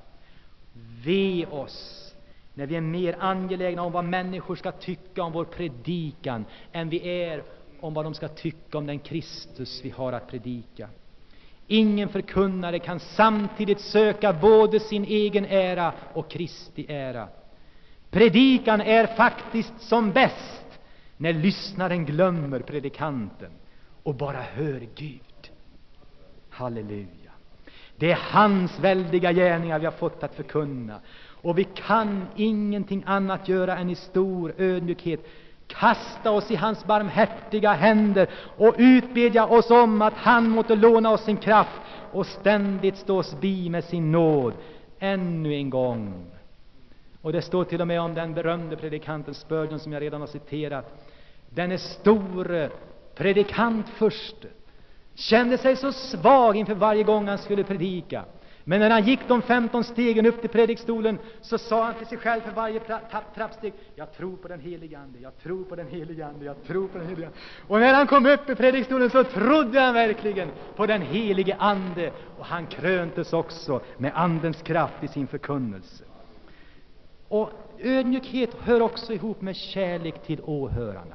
Ve oss när vi är mer angelägna om vad människor ska tycka om vår predikan än vi är om vad de ska tycka om den Kristus vi har att predika. Ingen förkunnare kan samtidigt söka både sin egen ära och Kristi ära. Predikan är faktiskt som bäst när lyssnaren glömmer predikanten och bara hör Gud. Halleluja. Det är hans väldiga gärningar vi har fått att förkunna. Och vi kan ingenting annat göra än i stor ödmjukhet kasta oss i hans barmhärtiga händer och utbedja oss om att han måtte låna oss sin kraft och ständigt stå oss bi med sin nåd ännu en gång. Och det står till och med om den berömde predikanten Spurgeon som jag redan har citerat. Den är store predikantfurste kände sig så svag inför varje gång han skulle predika. Men när han gick de femton stegen upp till predikstolen så sa han till sig själv för varje trapp, trappsteg: jag tror på den helige Ande, jag tror på den helige Ande, jag tror på den helige Ande. Och när han kom upp i predikstolen så trodde han verkligen på den helige Ande, och han kröntes också med Andens kraft i sin förkunnelse. Och ödmjukhet hör också ihop med kärlek till åhörarna.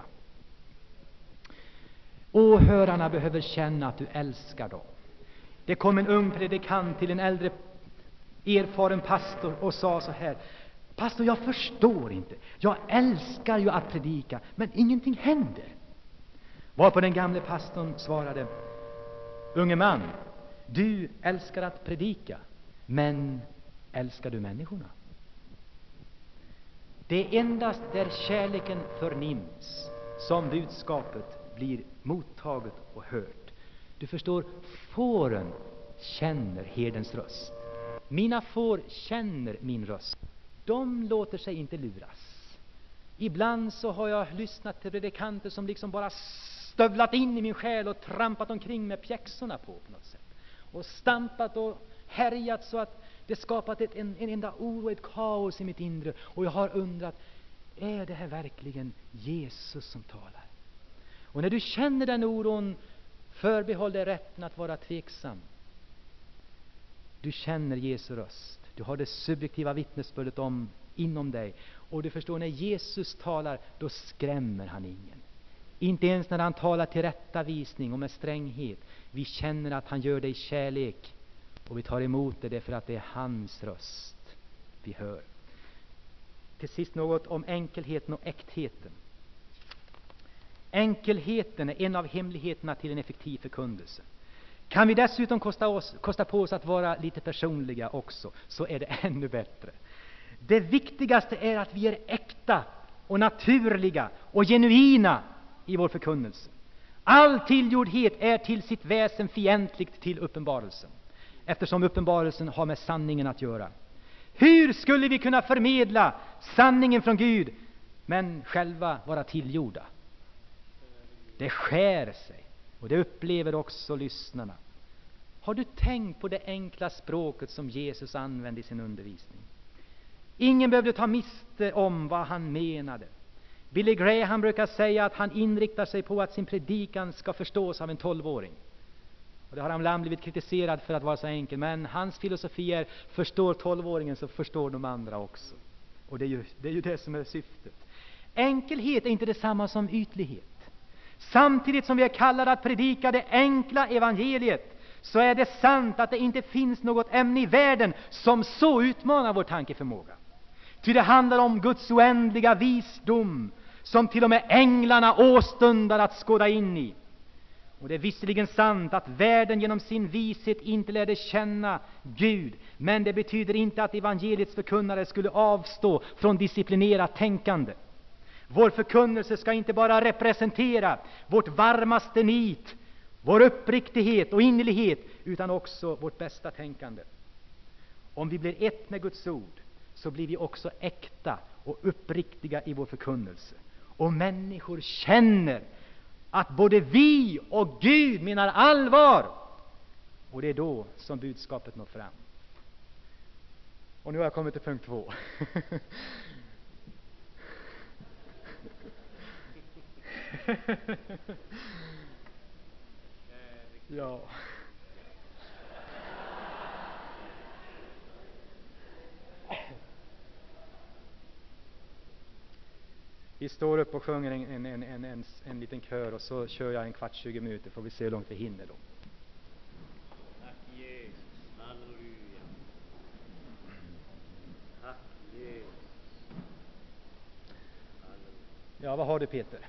Åhörarna behöver känna att du älskar dem. Det kom en ung predikant till en äldre erfaren pastor och sa så här: pastor, jag förstår inte. Jag älskar ju att predika, men ingenting händer. Varpå den gamle pastorn svarade: unge man, du älskar att predika, men älskar du människorna? Det är endast där kärleken förnims som budskapet blir mottaget och hört. Du förstår, fåren känner herdens röst. Mina får känner min röst. De låter sig inte luras. Ibland så har jag lyssnat till predikanter som liksom bara stövlat in i min själ och trampat omkring med pjäxorna på på något sätt. Och stampat och härjat så att det skapat ett, en, en enda oro, ett kaos i mitt inre. Och jag har undrat, är det här verkligen Jesus som talar? Och när du känner den oron, förbehåll dig rätten att vara tveksam. Du känner Jesu röst. Du har det subjektiva vittnesbördet om inom dig. Och du förstår, när Jesus talar, då skrämmer han ingen. Inte ens när han talar till rättavisning och med stränghet. Vi känner att han gör det i kärlek. Och vi tar emot det därför att det är hans röst vi hör. Till sist något om enkelheten och äktheten. Enkelheten är en av hemligheterna till en effektiv förkunnelse. Kan vi dessutom kosta, oss, kosta på oss att vara lite personliga också, så är det ännu bättre. Det viktigaste är att vi är äkta och naturliga och genuina i vår förkunnelse. All tillgjordhet är till sitt väsen fientligt till uppenbarelsen, eftersom uppenbarelsen har med sanningen att göra. Hur skulle vi kunna förmedla sanningen från Gud men själva vara tillgjorda? Det skär sig, och det upplever också lyssnarna. Har du tänkt på det enkla språket som Jesus använde i sin undervisning? Ingen behövde ta miste om vad han menade. Billy Graham brukar säga att han inriktar sig på att sin predikan ska förstås av en tolvåring. Och det har han ibland blivit kritiserad för att vara så enkel. Men hans filosofi är, förstår tolvåringen så förstår de andra också. Och det är ju det, är ju det som är syftet. Enkelhet är inte detsamma som ytlighet. Samtidigt som vi är kallade att predika det enkla evangeliet, så är det sant att det inte finns något ämne i världen som så utmanar vår tankeförmåga. Ty det handlar om Guds oändliga visdom, som till och med änglarna åstundar att skåda in i. Och det är visserligen sant att världen genom sin vishet inte lärde känna Gud, men det betyder inte att evangeliets förkunnare skulle avstå från disciplinerat tänkande. Vår förkunnelse ska inte bara representera vårt varmaste nit, vår uppriktighet och innerlighet, utan också vårt bästa tänkande. Om vi blir ett med Guds ord, så blir vi också äkta och uppriktiga i vår förkunnelse. Och människor känner att både vi och Gud menar allvar. Och det är då som budskapet når fram. Och nu har jag kommit till punkt två. Ja. Vi står upp och sjunger en, en, en, en, en, en liten kör, och så kör jag en kvart, tjugo minuter, får vi se hur långt vi hinner då. Tack Jesus, halleluja. Tack Jesus. Halleluja. Ja, vad har du, Peter?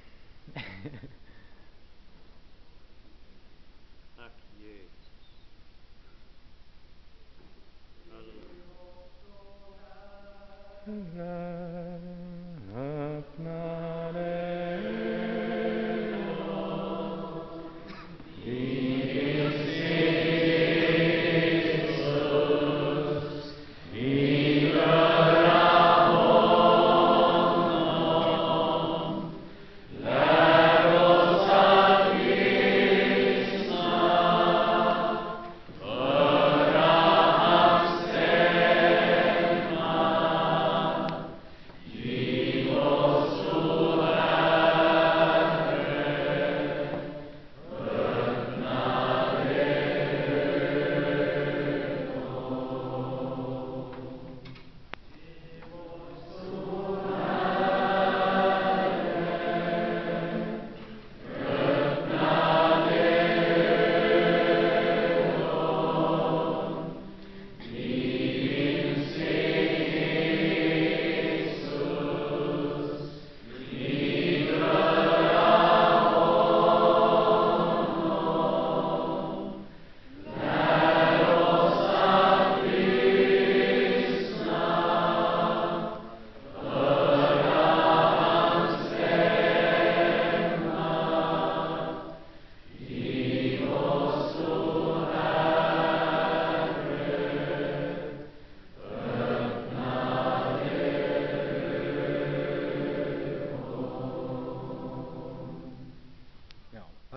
Tack Jesus. Halleluja. Öppna dig.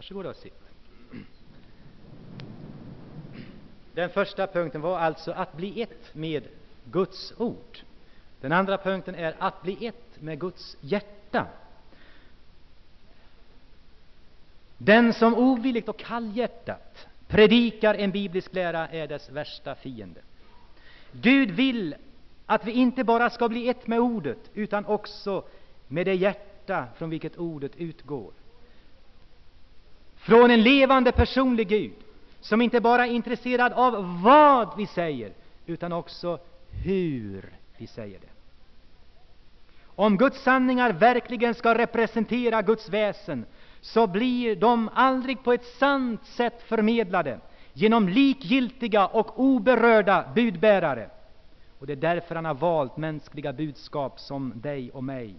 Varsågod och sitt. Den första punkten var alltså att bli ett med Guds ord. Den andra punkten är att bli ett med Guds hjärta. Den som ovilligt och kallhjärtat predikar en biblisk lära är dess värsta fiende. Gud vill att vi inte bara ska bli ett med ordet, utan också med det hjärta från vilket ordet utgår. Från en levande personlig Gud, som inte bara är intresserad av vad vi säger, utan också hur vi säger det. Om Guds sanningar verkligen ska representera Guds väsen, så blir de aldrig på ett sant sätt förmedlade genom likgiltiga och oberörda budbärare. Och det är därför han har valt mänskliga budskap som dig och mig.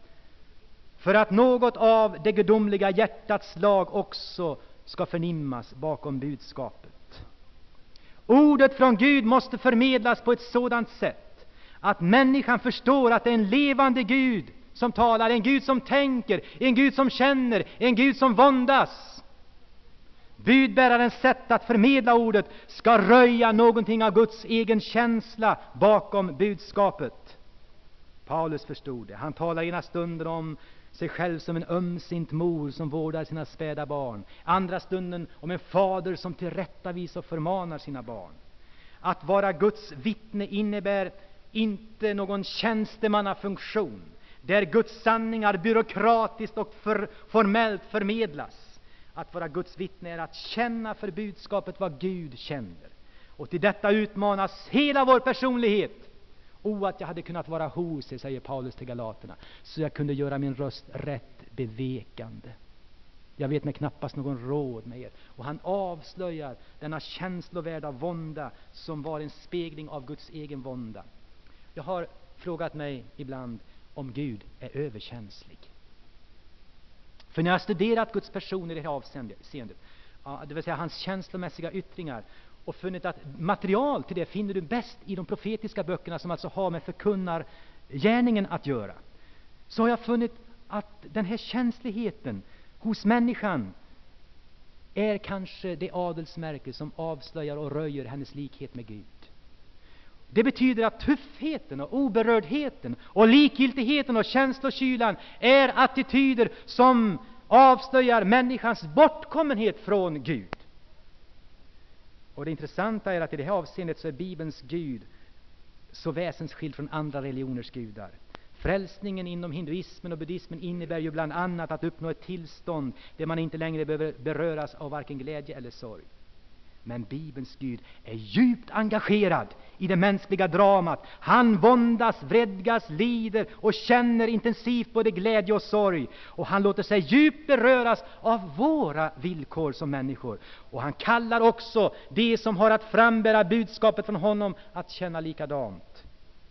För att något av det gudomliga hjärtats lag också ska förnimmas bakom budskapet. Ordet från Gud måste förmedlas på ett sådant sätt att människan förstår att det är en levande Gud som talar, en Gud som tänker, en Gud som känner, en Gud som våndas. Budbärarens sätt att förmedla ordet ska röja någonting av Guds egen känsla bakom budskapet. Paulus förstod det. Han talar ena stunden om sig själv som en ömsint mor som vårdar sina späda barn. Andra stunden om en fader som tillrättavisar och förmanar sina barn. Att vara Guds vittne innebär inte någon tjänstemannafunktion, där Guds sanningar byråkratiskt och för, formellt förmedlas. Att vara Guds vittne är att känna för budskapet vad Gud känner. Och till detta utmanas hela vår personlighet. O, att jag hade kunnat vara hos er, säger Paulus till Galaterna, så jag kunde göra min röst rätt bevekande. Jag vet mig knappast någon råd med er. Och han avslöjar denna känslovärda vånda som var en spegling av Guds egen vånda. Jag har frågat mig ibland om Gud är överkänslig. För när jag har studerat Guds person i det här avseendet, det vill säga hans känslomässiga yttringar, och funnit att material till det finner du bäst i de profetiska böckerna, som alltså har med förkunnargärningen att göra, så har jag funnit att den här känsligheten hos människan är kanske det adelsmärke som avslöjar och röjer hennes likhet med Gud. Det betyder att tuffheten och oberördheten och likgiltigheten och känslokylan är attityder som avslöjar människans bortkommenhet från Gud. Och det intressanta är att i det här avseendet så är Bibelns Gud så väsensskild från andra religioners gudar. Frälsningen inom hinduismen och buddhismen innebär ju bland annat att uppnå ett tillstånd där man inte längre behöver beröras av varken glädje eller sorg. Men Bibelns Gud är djupt engagerad i det mänskliga dramat. Han våndas, vredgas, lider och känner intensivt både glädje och sorg. Och han låter sig djupt beröras av våra villkor som människor. Och han kallar också det som har att frambära budskapet från honom att känna likadant.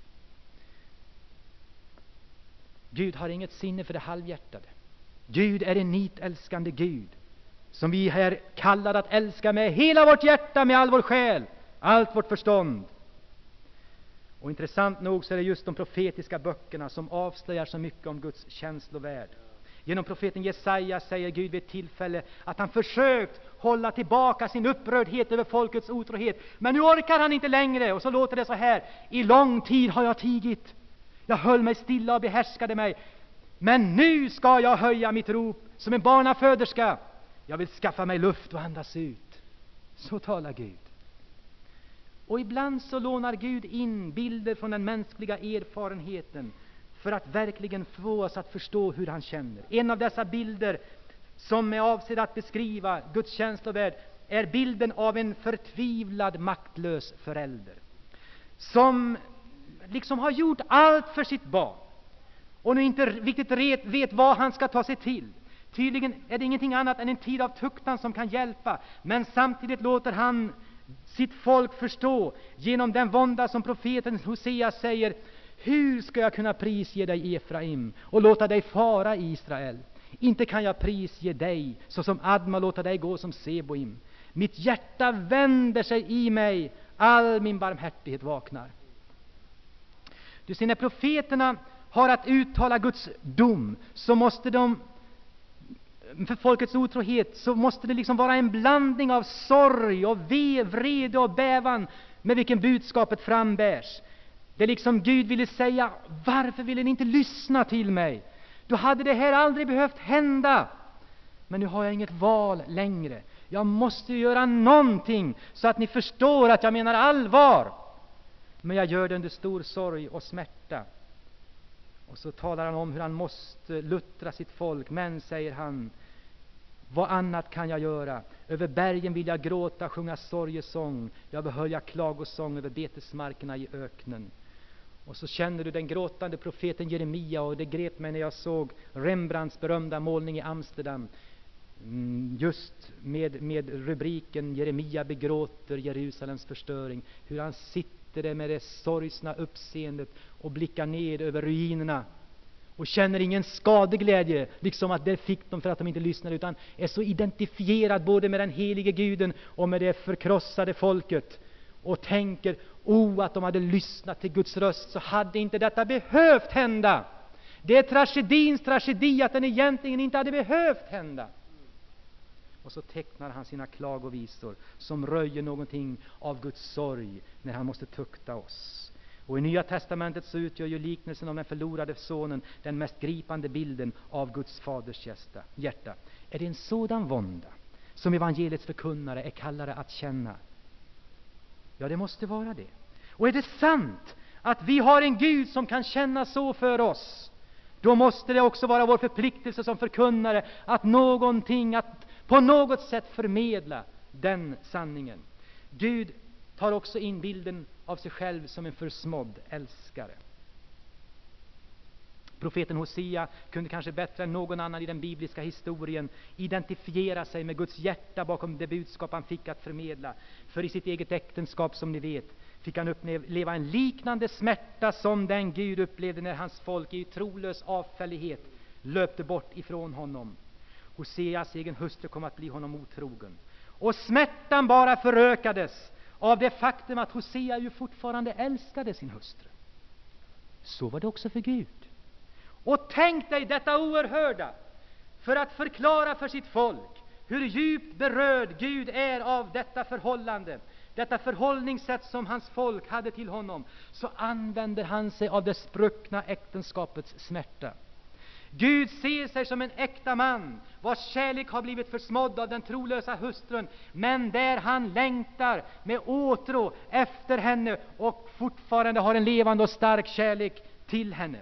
Gud har inget sinne för det halvhjärtade. Gud är en nitälskande Gud, som vi här kallar att älska med hela vårt hjärta, med all vår själ, allt vårt förstånd. Och intressant nog så är det just de profetiska böckerna som avslöjar så mycket om Guds känslovärld. Genom profeten Jesaja säger Gud vid ett tillfälle att han försökt hålla tillbaka sin upprördhet över folkets otrohet, men nu orkar han inte längre. Och så låter det så här: i lång tid har jag tigit, jag höll mig stilla och behärskade mig, men nu ska jag höja mitt rop som en barnaföderska. Jag vill skaffa mig luft och andas ut. Så talar Gud. Och ibland så lånar Gud in bilder från den mänskliga erfarenheten för att verkligen få oss att förstå hur han känner. En av dessa bilder som är avsedd att beskriva Guds känslovärld är bilden av en förtvivlad, maktlös förälder som liksom har gjort allt för sitt barn och nu inte riktigt vet, vet vad han ska ta sig till. Tydligen är det ingenting annat än en tid av tuktan som kan hjälpa, men samtidigt låter han sitt folk förstå genom den vånda som profeten Hosea säger: hur ska jag kunna prisge dig, Efraim, och låta dig fara, Israel? Inte kan jag prisge dig så som Adma, låta dig gå som Seboim. Mitt hjärta vänder sig i mig, all min barmhärtighet vaknar. Du ser, när profeterna har att uttala Guds dom, så måste de för folkets otrohet, så måste det liksom vara en blandning av sorg och ve, vrede och bävan med vilken budskapet frambärs. Det är liksom Gud ville säga: varför ville ni inte lyssna till mig? Då hade det här aldrig behövt hända. Men nu har jag inget val längre. Jag måste göra någonting så att ni förstår att jag menar allvar. Men jag gör det under stor sorg och smärta. Och så talar han om hur han måste luttra sitt folk. Men, säger han, vad annat kan jag göra? Över bergen vill jag gråta, sjunga sorgesång. Jag vill höja klagosång över betesmarkerna i öknen. Och så känner du den gråtande profeten Jeremia, och det grep mig när jag såg Rembrandts berömda målning i Amsterdam. Just med, med rubriken Jeremia begråter Jerusalems förstöring. Hur han sitter där med det sorgsna uppseendet och blickar ned över ruinerna och känner ingen skadeglädje, liksom att det fick de för att de inte lyssnade, utan är så identifierad både med den helige Guden och med det förkrossade folket, och tänker: oh, att de hade lyssnat till Guds röst, så hade inte detta behövt hända. Det är tragedins tragedi att den egentligen inte hade behövt hända. Och så tecknar han sina klagovisor som röjer någonting av Guds sorg när han måste tukta oss. Och i Nya testamentet så utgör ju liknelsen om den förlorade sonen den mest gripande bilden av Guds faders hjärta. Är det en sådan vånda som evangeliets förkunnare är kallade att känna? Ja, det måste vara det. Och är det sant att vi har en Gud som kan känna så för oss, då måste det också vara vår förpliktelse som förkunnare att någonting, att på något sätt förmedla den sanningen. Gud tar också in bilden av sig själv som en försmådd älskare. Profeten Hosea kunde kanske bättre än någon annan i den bibliska historien identifiera sig med Guds hjärta bakom det budskap han fick att förmedla. För i sitt eget äktenskap, som ni vet, fick han uppleva en liknande smärta som den Gud upplevde när hans folk i trolös avfällighet löpte bort ifrån honom. Hoseas egen hustru kom att bli honom otrogen. Och smärtan bara förökades av det faktum att Hosea ju fortfarande älskade sin hustru. Så var det också för Gud. Och tänk dig detta oerhörda, för att förklara för sitt folk hur djupt berörd Gud är av detta förhållande, detta förhållningssätt som hans folk hade till honom, så använder han sig av det spruckna äktenskapets smärta. Gud ser sig som en äkta man vars kärlek har blivit försmådd av den trolösa hustrun, men där han längtar med åtrå efter henne och fortfarande har en levande och stark kärlek till henne.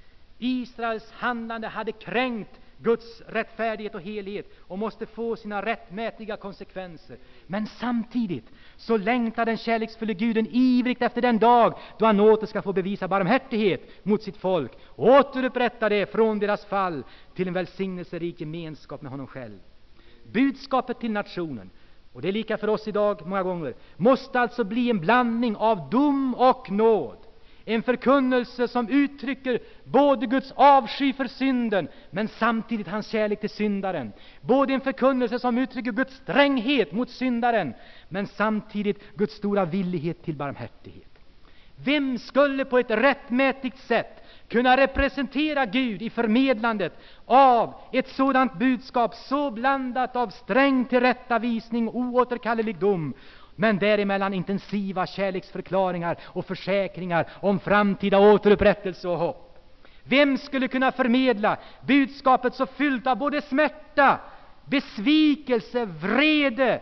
Israels handlande hade kränkt Guds rättfärdighet och helighet och måste få sina rättmätiga konsekvenser. Men samtidigt så längtar den kärleksfulla Guden ivrigt efter den dag då han åter ska få bevisa barmhärtighet mot sitt folk och återupprätta det från deras fall till en välsignelserik gemenskap med honom själv. Budskapet till nationen, och det är lika för oss idag många gånger, måste alltså bli en blandning av dom och nåd. En förkunnelse som uttrycker både Guds avsky för synden, men samtidigt hans kärlek till syndaren. Både en förkunnelse som uttrycker Guds stränghet mot syndaren, men samtidigt Guds stora villighet till barmhärtighet. Vem skulle på ett rättmätigt sätt kunna representera Gud i förmedlandet av ett sådant budskap, så blandat av sträng tillrättavisning och oåterkallelig dom, men däremellan intensiva kärleksförklaringar och försäkringar om framtida återupprättelse och hopp? Vem skulle kunna förmedla budskapet så fyllt av både smärta, besvikelse, vrede,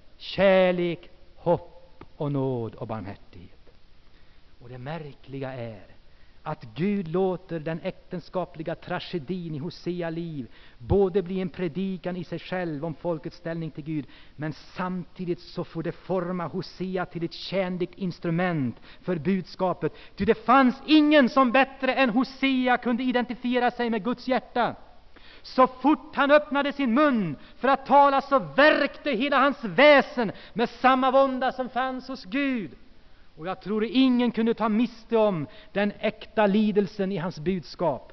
kärlek, hopp och nåd och barmhärtighet? Och det märkliga är att Gud låter den äktenskapliga tragedin i Hosea liv både bli en predikan i sig själv om folkets ställning till Gud, men samtidigt så får det forma Hosea till ett tjänligt instrument för budskapet. Ty det fanns ingen som bättre än Hosea kunde identifiera sig med Guds hjärta. Så fort han öppnade sin mun för att tala, så verkte hela hans väsen med samma vånda som fanns hos Gud. Och jag tror ingen kunde ta miste om den äkta lidelsen i hans budskap.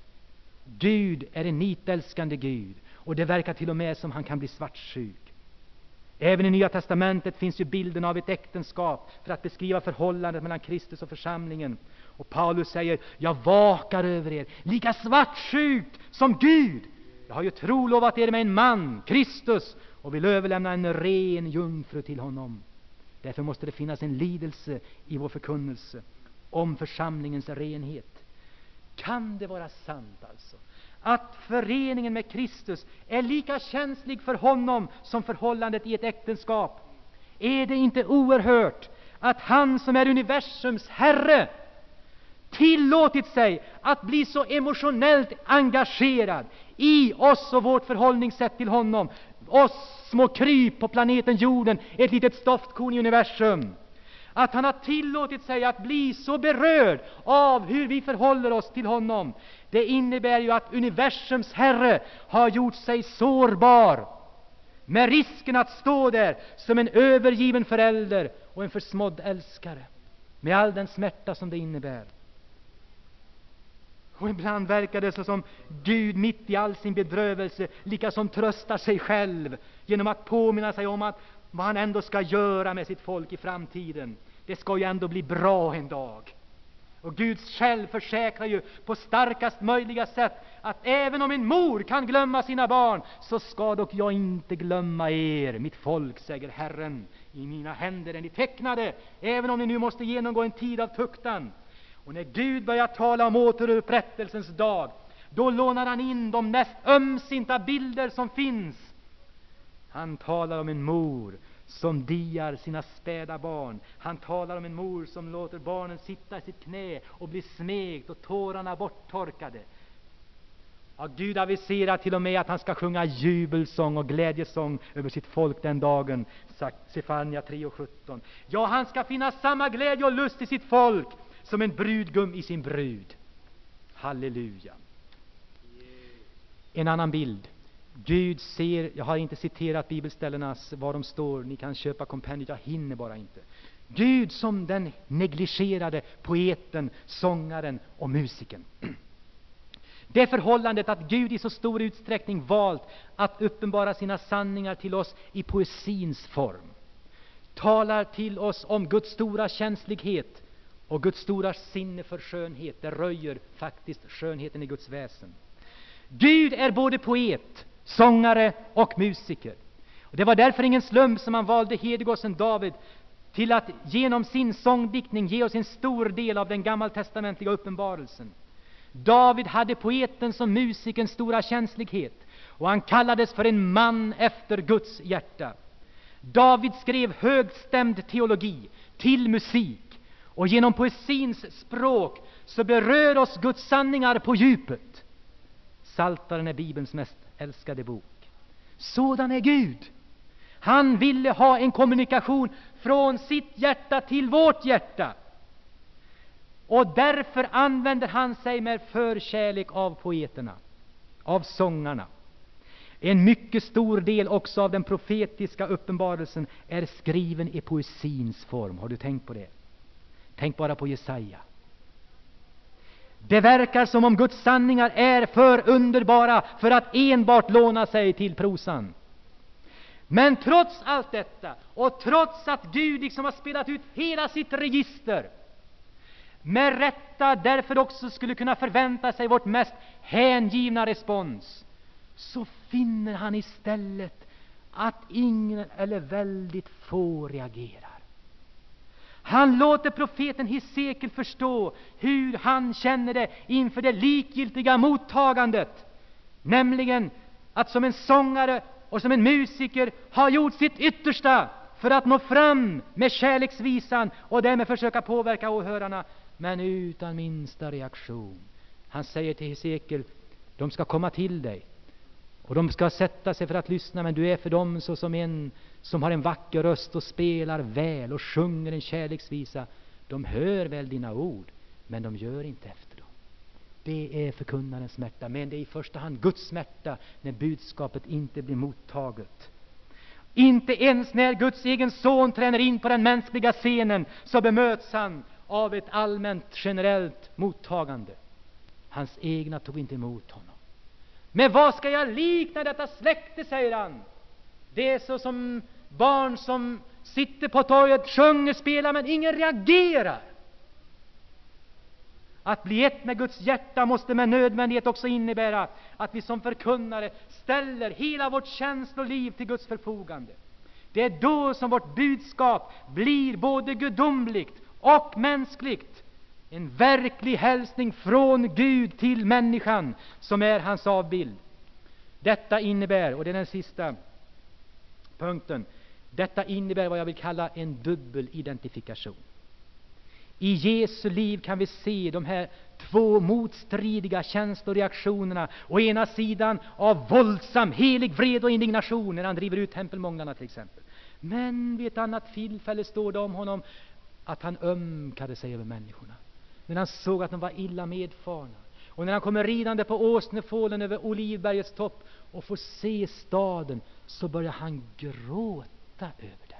Gud är en nitälskande Gud, och det verkar till och med som han kan bli svartsjuk. Även i Nya testamentet finns ju bilden av ett äktenskap för att beskriva förhållandet mellan Kristus och församlingen. Och Paulus säger: jag vakar över er, lika svartsjukt som Gud Jag har ju trolovat er med en man, Kristus, och vill överlämna en ren jungfru till honom. Därför måste det finnas en lidelse i vår förkunnelse om församlingens renhet. Kan det vara sant alltså att föreningen med Kristus är lika känslig för honom som förhållandet i ett äktenskap? Är det inte oerhört att han som är universums Herre tillåtit sig att bli så emotionellt engagerad i oss och vårt förhållningssätt till honom, oss små kryp på planeten jorden, ett litet stoftkorn i universum, att han har tillåtit sig att bli så berörd av hur vi förhåller oss till honom? Det innebär ju att universums Herre har gjort sig sårbar, med risken att stå där som en övergiven förälder och en försmådd älskare, med all den smärta som det innebär. Och ibland verkar det så som Gud mitt i all sin bedrövelse lika som tröstar sig själv genom att påminna sig om att vad han ändå ska göra med sitt folk i framtiden. Det ska ju ändå bli bra en dag. Och Gud själv försäkrar ju på starkast möjliga sätt att även om en mor kan glömma sina barn, så ska dock jag inte glömma er, mitt folk, säger Herren. I mina händer är ni tecknade, även om ni nu måste genomgå en tid av tuktan. Och när Gud börjar tala om återupprättelsens dag, då lånar han in de mest ömsinta bilder som finns. Han talar om en mor som diar sina späda barn. Han talar om en mor som låter barnen sitta i sitt knä och bli smekt och tårarna borttorkade. Ja, Gud aviserar till och med att han ska sjunga jubelsång och glädjesång över sitt folk den dagen. Sefania tre och sjutton. Ja, han ska finna samma glädje och lust i sitt folk som en brudgum i sin brud. Halleluja. En annan bild. Gud ser, jag har inte citerat bibelställena var de står, ni kan köpa kompendiet, jag hinner bara inte. Gud som den negligerade poeten, sångaren och musikern. Det förhållandet att Gud i så stor utsträckning valt att uppenbara sina sanningar till oss i poesins form talar till oss om Guds stora känslighet och Guds stora sinne för skönhet. Det röjer faktiskt skönheten i Guds väsen. Gud är både poet, sångare och musiker. Och det var därför ingen slump som han valde hedegossen David till att genom sin sångdiktning ge oss en stor del av den gammaltestamentliga uppenbarelsen. David hade poetens och musikens stora känslighet, och han kallades för en man efter Guds hjärta. David skrev högstämd teologi till musik, och genom poesins språk så berör oss Guds sanningar på djupet. Psaltaren är Bibelns mest älskade bok. Sådan är Gud. Han ville ha en kommunikation från sitt hjärta till vårt hjärta. Och därför använder han sig med förkärlek av poeterna, av sångarna. En mycket stor del också av den profetiska uppenbarelsen är skriven i poesins form. Har du tänkt på det? Tänk bara på Jesaja. Det verkar som om Guds sanningar är för underbara för att enbart låna sig till prosan. Men trots allt detta, och trots att Gud liksom har spelat ut hela sitt register, med rätta därför också skulle kunna förvänta sig vårt mest hängivna respons, så finner han istället att ingen eller väldigt få reagerar. Han låter profeten Hesekiel förstå hur han känner det inför det likgiltiga mottagandet, nämligen att som en sångare och som en musiker har gjort sitt yttersta för att nå fram med kärleksvisan och därmed försöka påverka åhörarna, men utan minsta reaktion. Han säger till Hesekiel, de ska komma till dig och de ska sätta sig för att lyssna, men du är för dem så som en som har en vacker röst och spelar väl och sjunger en kärleksvisa. De hör väl dina ord, men de gör inte efter dem. Det är förkunnarens smärta, men det är i första hand Guds smärta när budskapet inte blir mottaget. Inte ens när Guds egen son tränar in på den mänskliga scenen så bemöts han av ett allmänt generellt mottagande. Hans egna tog inte emot honom. Men vad ska jag likna detta släkte, säger han. Det är så som barn som sitter på torget, sjunger, spelar, men ingen reagerar. Att bli ett med Guds hjärta måste med nödvändighet också innebära att vi som förkunnare ställer hela vårt känsloliv till Guds förfogande. Det är då som vårt budskap blir både gudomligt och mänskligt. En verklig hälsning från Gud till människan som är hans avbild. Detta innebär, och det är den sista punkten, detta innebär vad jag vill kalla en dubbel identifikation. I Jesu liv kan vi se de här två motstridiga känsloreaktionerna. Å ena sidan av våldsam, helig vred och indignation när han driver ut tempelmånglarna till exempel. Men vid ett annat tillfälle står det om honom att han ömkade sig över människorna. När han såg att de var illa medfarna. Och när han kommer ridande på åsnefålen över Olivbergets topp och får se staden, så börjar han gråta över den.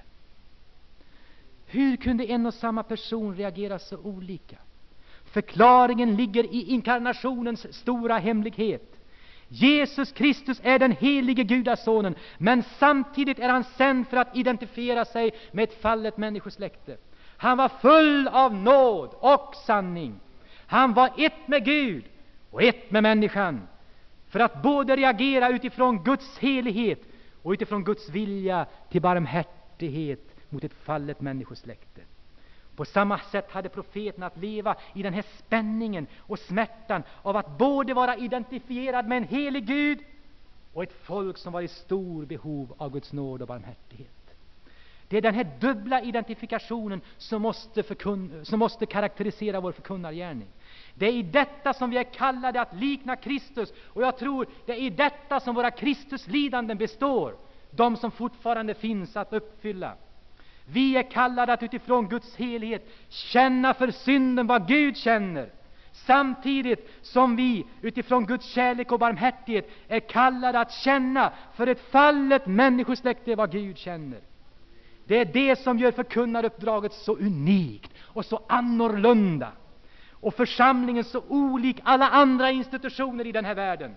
Hur kunde en och samma person reagera så olika? Förklaringen ligger i inkarnationens stora hemlighet. Jesus Kristus är den helige Gudasonen, men samtidigt är han sänd för att identifiera sig med ett fallet människosläkte. Han var full av nåd och sanning. Han var ett med Gud och ett med människan, för att både reagera utifrån Guds helighet och utifrån Guds vilja till barmhärtighet mot ett fallet människosläkte. På samma sätt hade profeten att leva i den här spänningen och smärtan av att både vara identifierad med en helig Gud och ett folk som var i stor behov av Guds nåd och barmhärtighet. Det är den här dubbla identifikationen som måste, förkunna, som måste karaktärisera vår förkunnargärning. Det är i detta som vi är kallade att likna Kristus, och jag tror det är i detta som våra Kristuslidanden består, de som fortfarande finns att uppfylla. Vi är kallade att utifrån Guds helhet känna för synden vad Gud känner, samtidigt som vi utifrån Guds kärlek och barmhärtighet är kallade att känna för ett fallet människosläkte vad Gud känner. Det är det som gör förkunnaruppdraget så unikt och så annorlunda, och församlingen så olik alla andra institutioner i den här världen.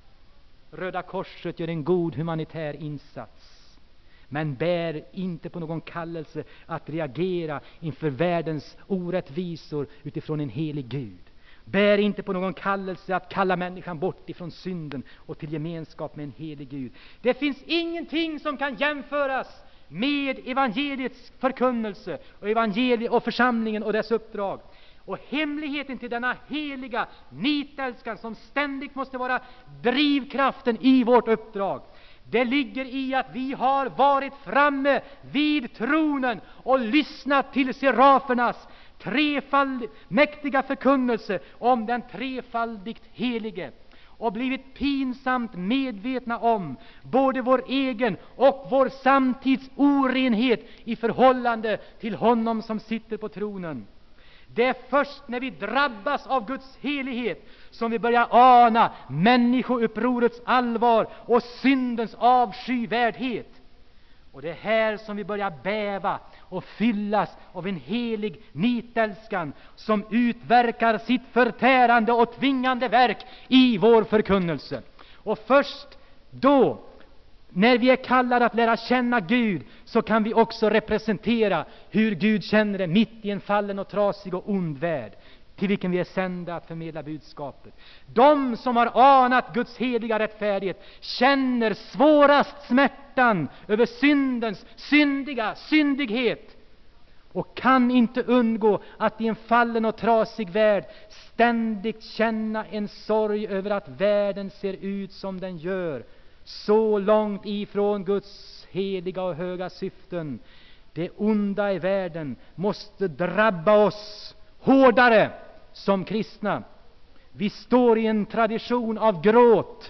Röda korset gör en god humanitär insats, men bär inte på någon kallelse att reagera inför världens orättvisor utifrån en helig Gud. Bär inte på någon kallelse att kalla människan bort ifrån synden och till gemenskap med en helig Gud. Det finns ingenting som kan jämföras med evangeliets förkunnelse och evangeliet och församlingen och dess uppdrag. Och hemligheten till denna heliga nitälskan som ständigt måste vara drivkraften i vårt uppdrag, det ligger i att vi har varit framme vid tronen och lyssnat till serafernas trefald mäktiga förkunnelse om den trefaldigt helige, och blivit pinsamt medvetna om både vår egen och vår samtids orenhet i förhållande till honom som sitter på tronen. Det är först när vi drabbas av Guds helighet som vi börjar ana människoupprorets allvar och syndens avskyvärdhet. Och det är här som vi börjar bäva och fyllas av en helig nitälskan som utverkar sitt förtärande och tvingande verk i vår förkunnelse. Och först då, när vi är kallade att lära känna Gud, så kan vi också representera hur Gud känner det mitt i en fallen och trasig och ond värld, till vilken vi är sända att förmedla budskapet. De som har anat Guds heliga rättfärdighet känner svårast smärtan över syndens syndiga syndighet, och kan inte undgå att i en fallen och trasig värld ständigt känna en sorg över att världen ser ut som den gör, så långt ifrån Guds heliga och höga syften. Det onda i världen måste drabba oss hårdare som kristna. Vi står i en tradition av gråt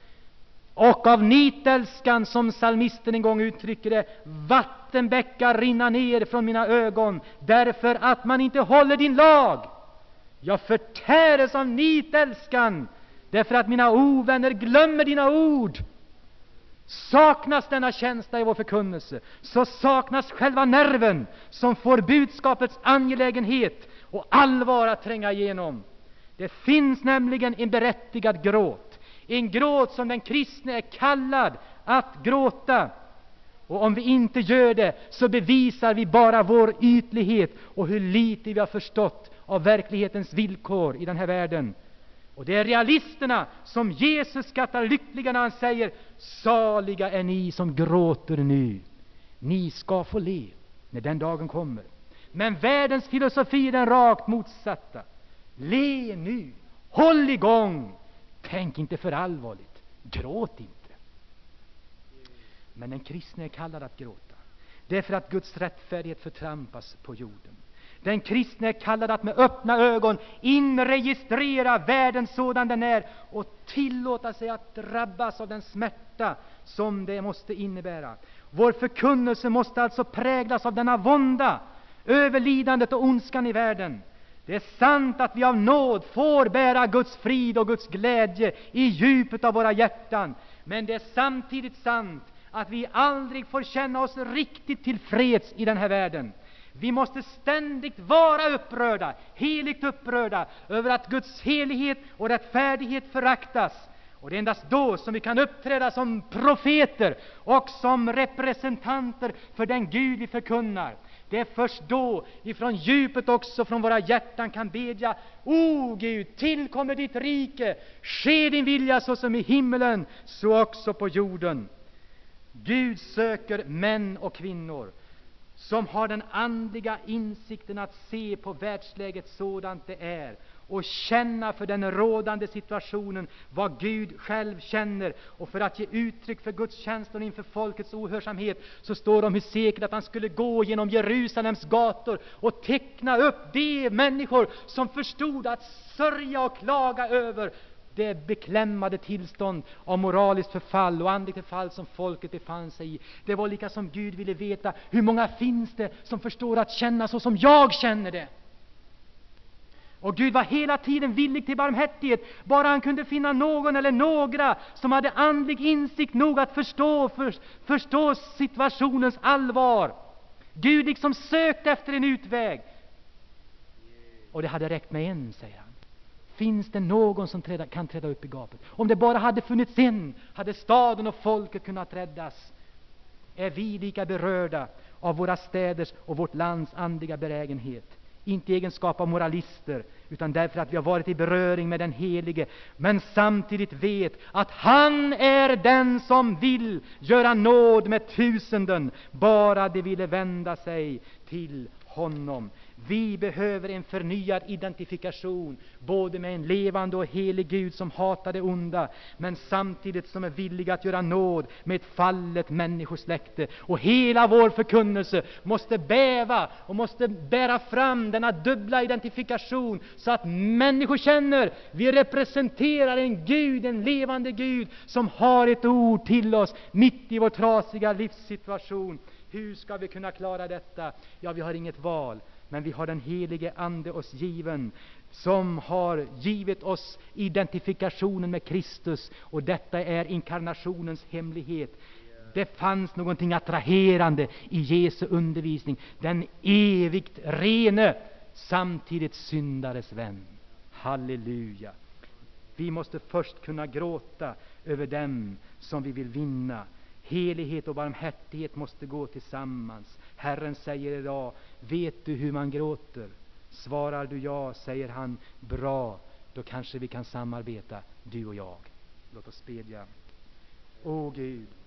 och av nitälskan, som psalmisten en gång uttrycker det: vattenbäckar rinna ner från mina ögon därför att man inte håller din lag. Jag förtäres av nitälskan därför att mina ovänner glömmer dina ord. Saknas denna känsla i vår förkunnelse, så saknas själva nerven som får budskapets angelägenhet och allvar att tränga igenom. Det finns nämligen en berättigad gråt, en gråt som den kristne är kallad att gråta. Och om vi inte gör det, så bevisar vi bara vår ytlighet och hur lite vi har förstått av verklighetens villkor i den här världen. Och det är realisterna som Jesus skattar lyckliga när han säger: saliga är ni som gråter nu. Ni ska få le när den dagen kommer. Men världens filosofi är den rakt motsatta. Le nu, håll igång, tänk inte för allvarligt, gråt inte. Men den kristne är kallad att gråta. Det är för att Guds rättfärdighet förtrampas på jorden. Den kristne är kallad att med öppna ögon inregistrera världen sådan den är och tillåta sig att drabbas av den smärta som det måste innebära. Vår förkunnelse måste alltså präglas av denna vånda, överlidandet och ondskan i världen. Det är sant att vi av nåd får bära Guds frid och Guds glädje i djupet av våra hjärtan. Men det är samtidigt sant att vi aldrig får känna oss riktigt tillfreds i den här världen. Vi måste ständigt vara upprörda, heligt upprörda, över att Guds helighet och rättfärdighet föraktas. Och det är endast då som vi kan uppträda som profeter och som representanter för den Gud vi förkunnar. Det är först då ifrån djupet också från våra hjärtan kan bedja: O Gud, tillkommer ditt rike, ske din vilja så som i himmelen, så också på jorden. Gud söker män och kvinnor som har den andliga insikten att se på världsläget sådant det är och känna för den rådande situationen vad Gud själv känner. Och för att ge uttryck för Guds känslor inför folkets ohörsamhet så står det om Hesekiel att han skulle gå genom Jerusalems gator och teckna upp de människor som förstod att sörja och klaga över det beklämmade tillstånd av moraliskt förfall och andligt förfall som folket befann sig i. Det var lika som Gud ville veta: hur många finns det som förstår att känna så som jag känner det? Och Gud var hela tiden villig till barmhärtighet, bara han kunde finna någon eller några som hade andlig insikt nog att förstå, för, förstå situationens allvar. Gud liksom sökte efter en utväg. Och det hade räckt med en, säger han. Finns det någon som träda, kan träda upp i gapet? Om det bara hade funnits en, hade staden och folket kunnat räddas. Är vi lika berörda av våra städers och vårt lands andliga berägenhet? Inte i egenskap av moralister, utan därför att vi har varit i beröring med den helige, men samtidigt vet att han är den som vill göra nåd med tusenden, bara de ville vända sig till honom. Vi behöver en förnyad identifikation, både med en levande och helig Gud som hatar det onda, men samtidigt som är villig att göra nåd med ett fallet människosläkte. Och hela vår förkunnelse måste bäva och måste bära fram denna dubbla identifikation, så att människor känner vi representerar en Gud, en levande Gud, som har ett ord till oss mitt i vår trasiga livssituation. Hur ska vi kunna klara detta? Ja, vi har inget val. Men vi har den helige Ande oss given, som har givit oss identifikationen med Kristus. Och detta är inkarnationens hemlighet. Det fanns någonting attraherande i Jesu undervisning. Den evigt rene, samtidigt syndares vän. Halleluja. Vi måste först kunna gråta över dem som vi vill vinna. Helighet och barmhärtighet måste gå tillsammans. Herren säger idag: vet du hur man gråter? Svarar du ja, säger han: bra, då kanske vi kan samarbeta, du och jag. Låt oss bedja. Åh Gud,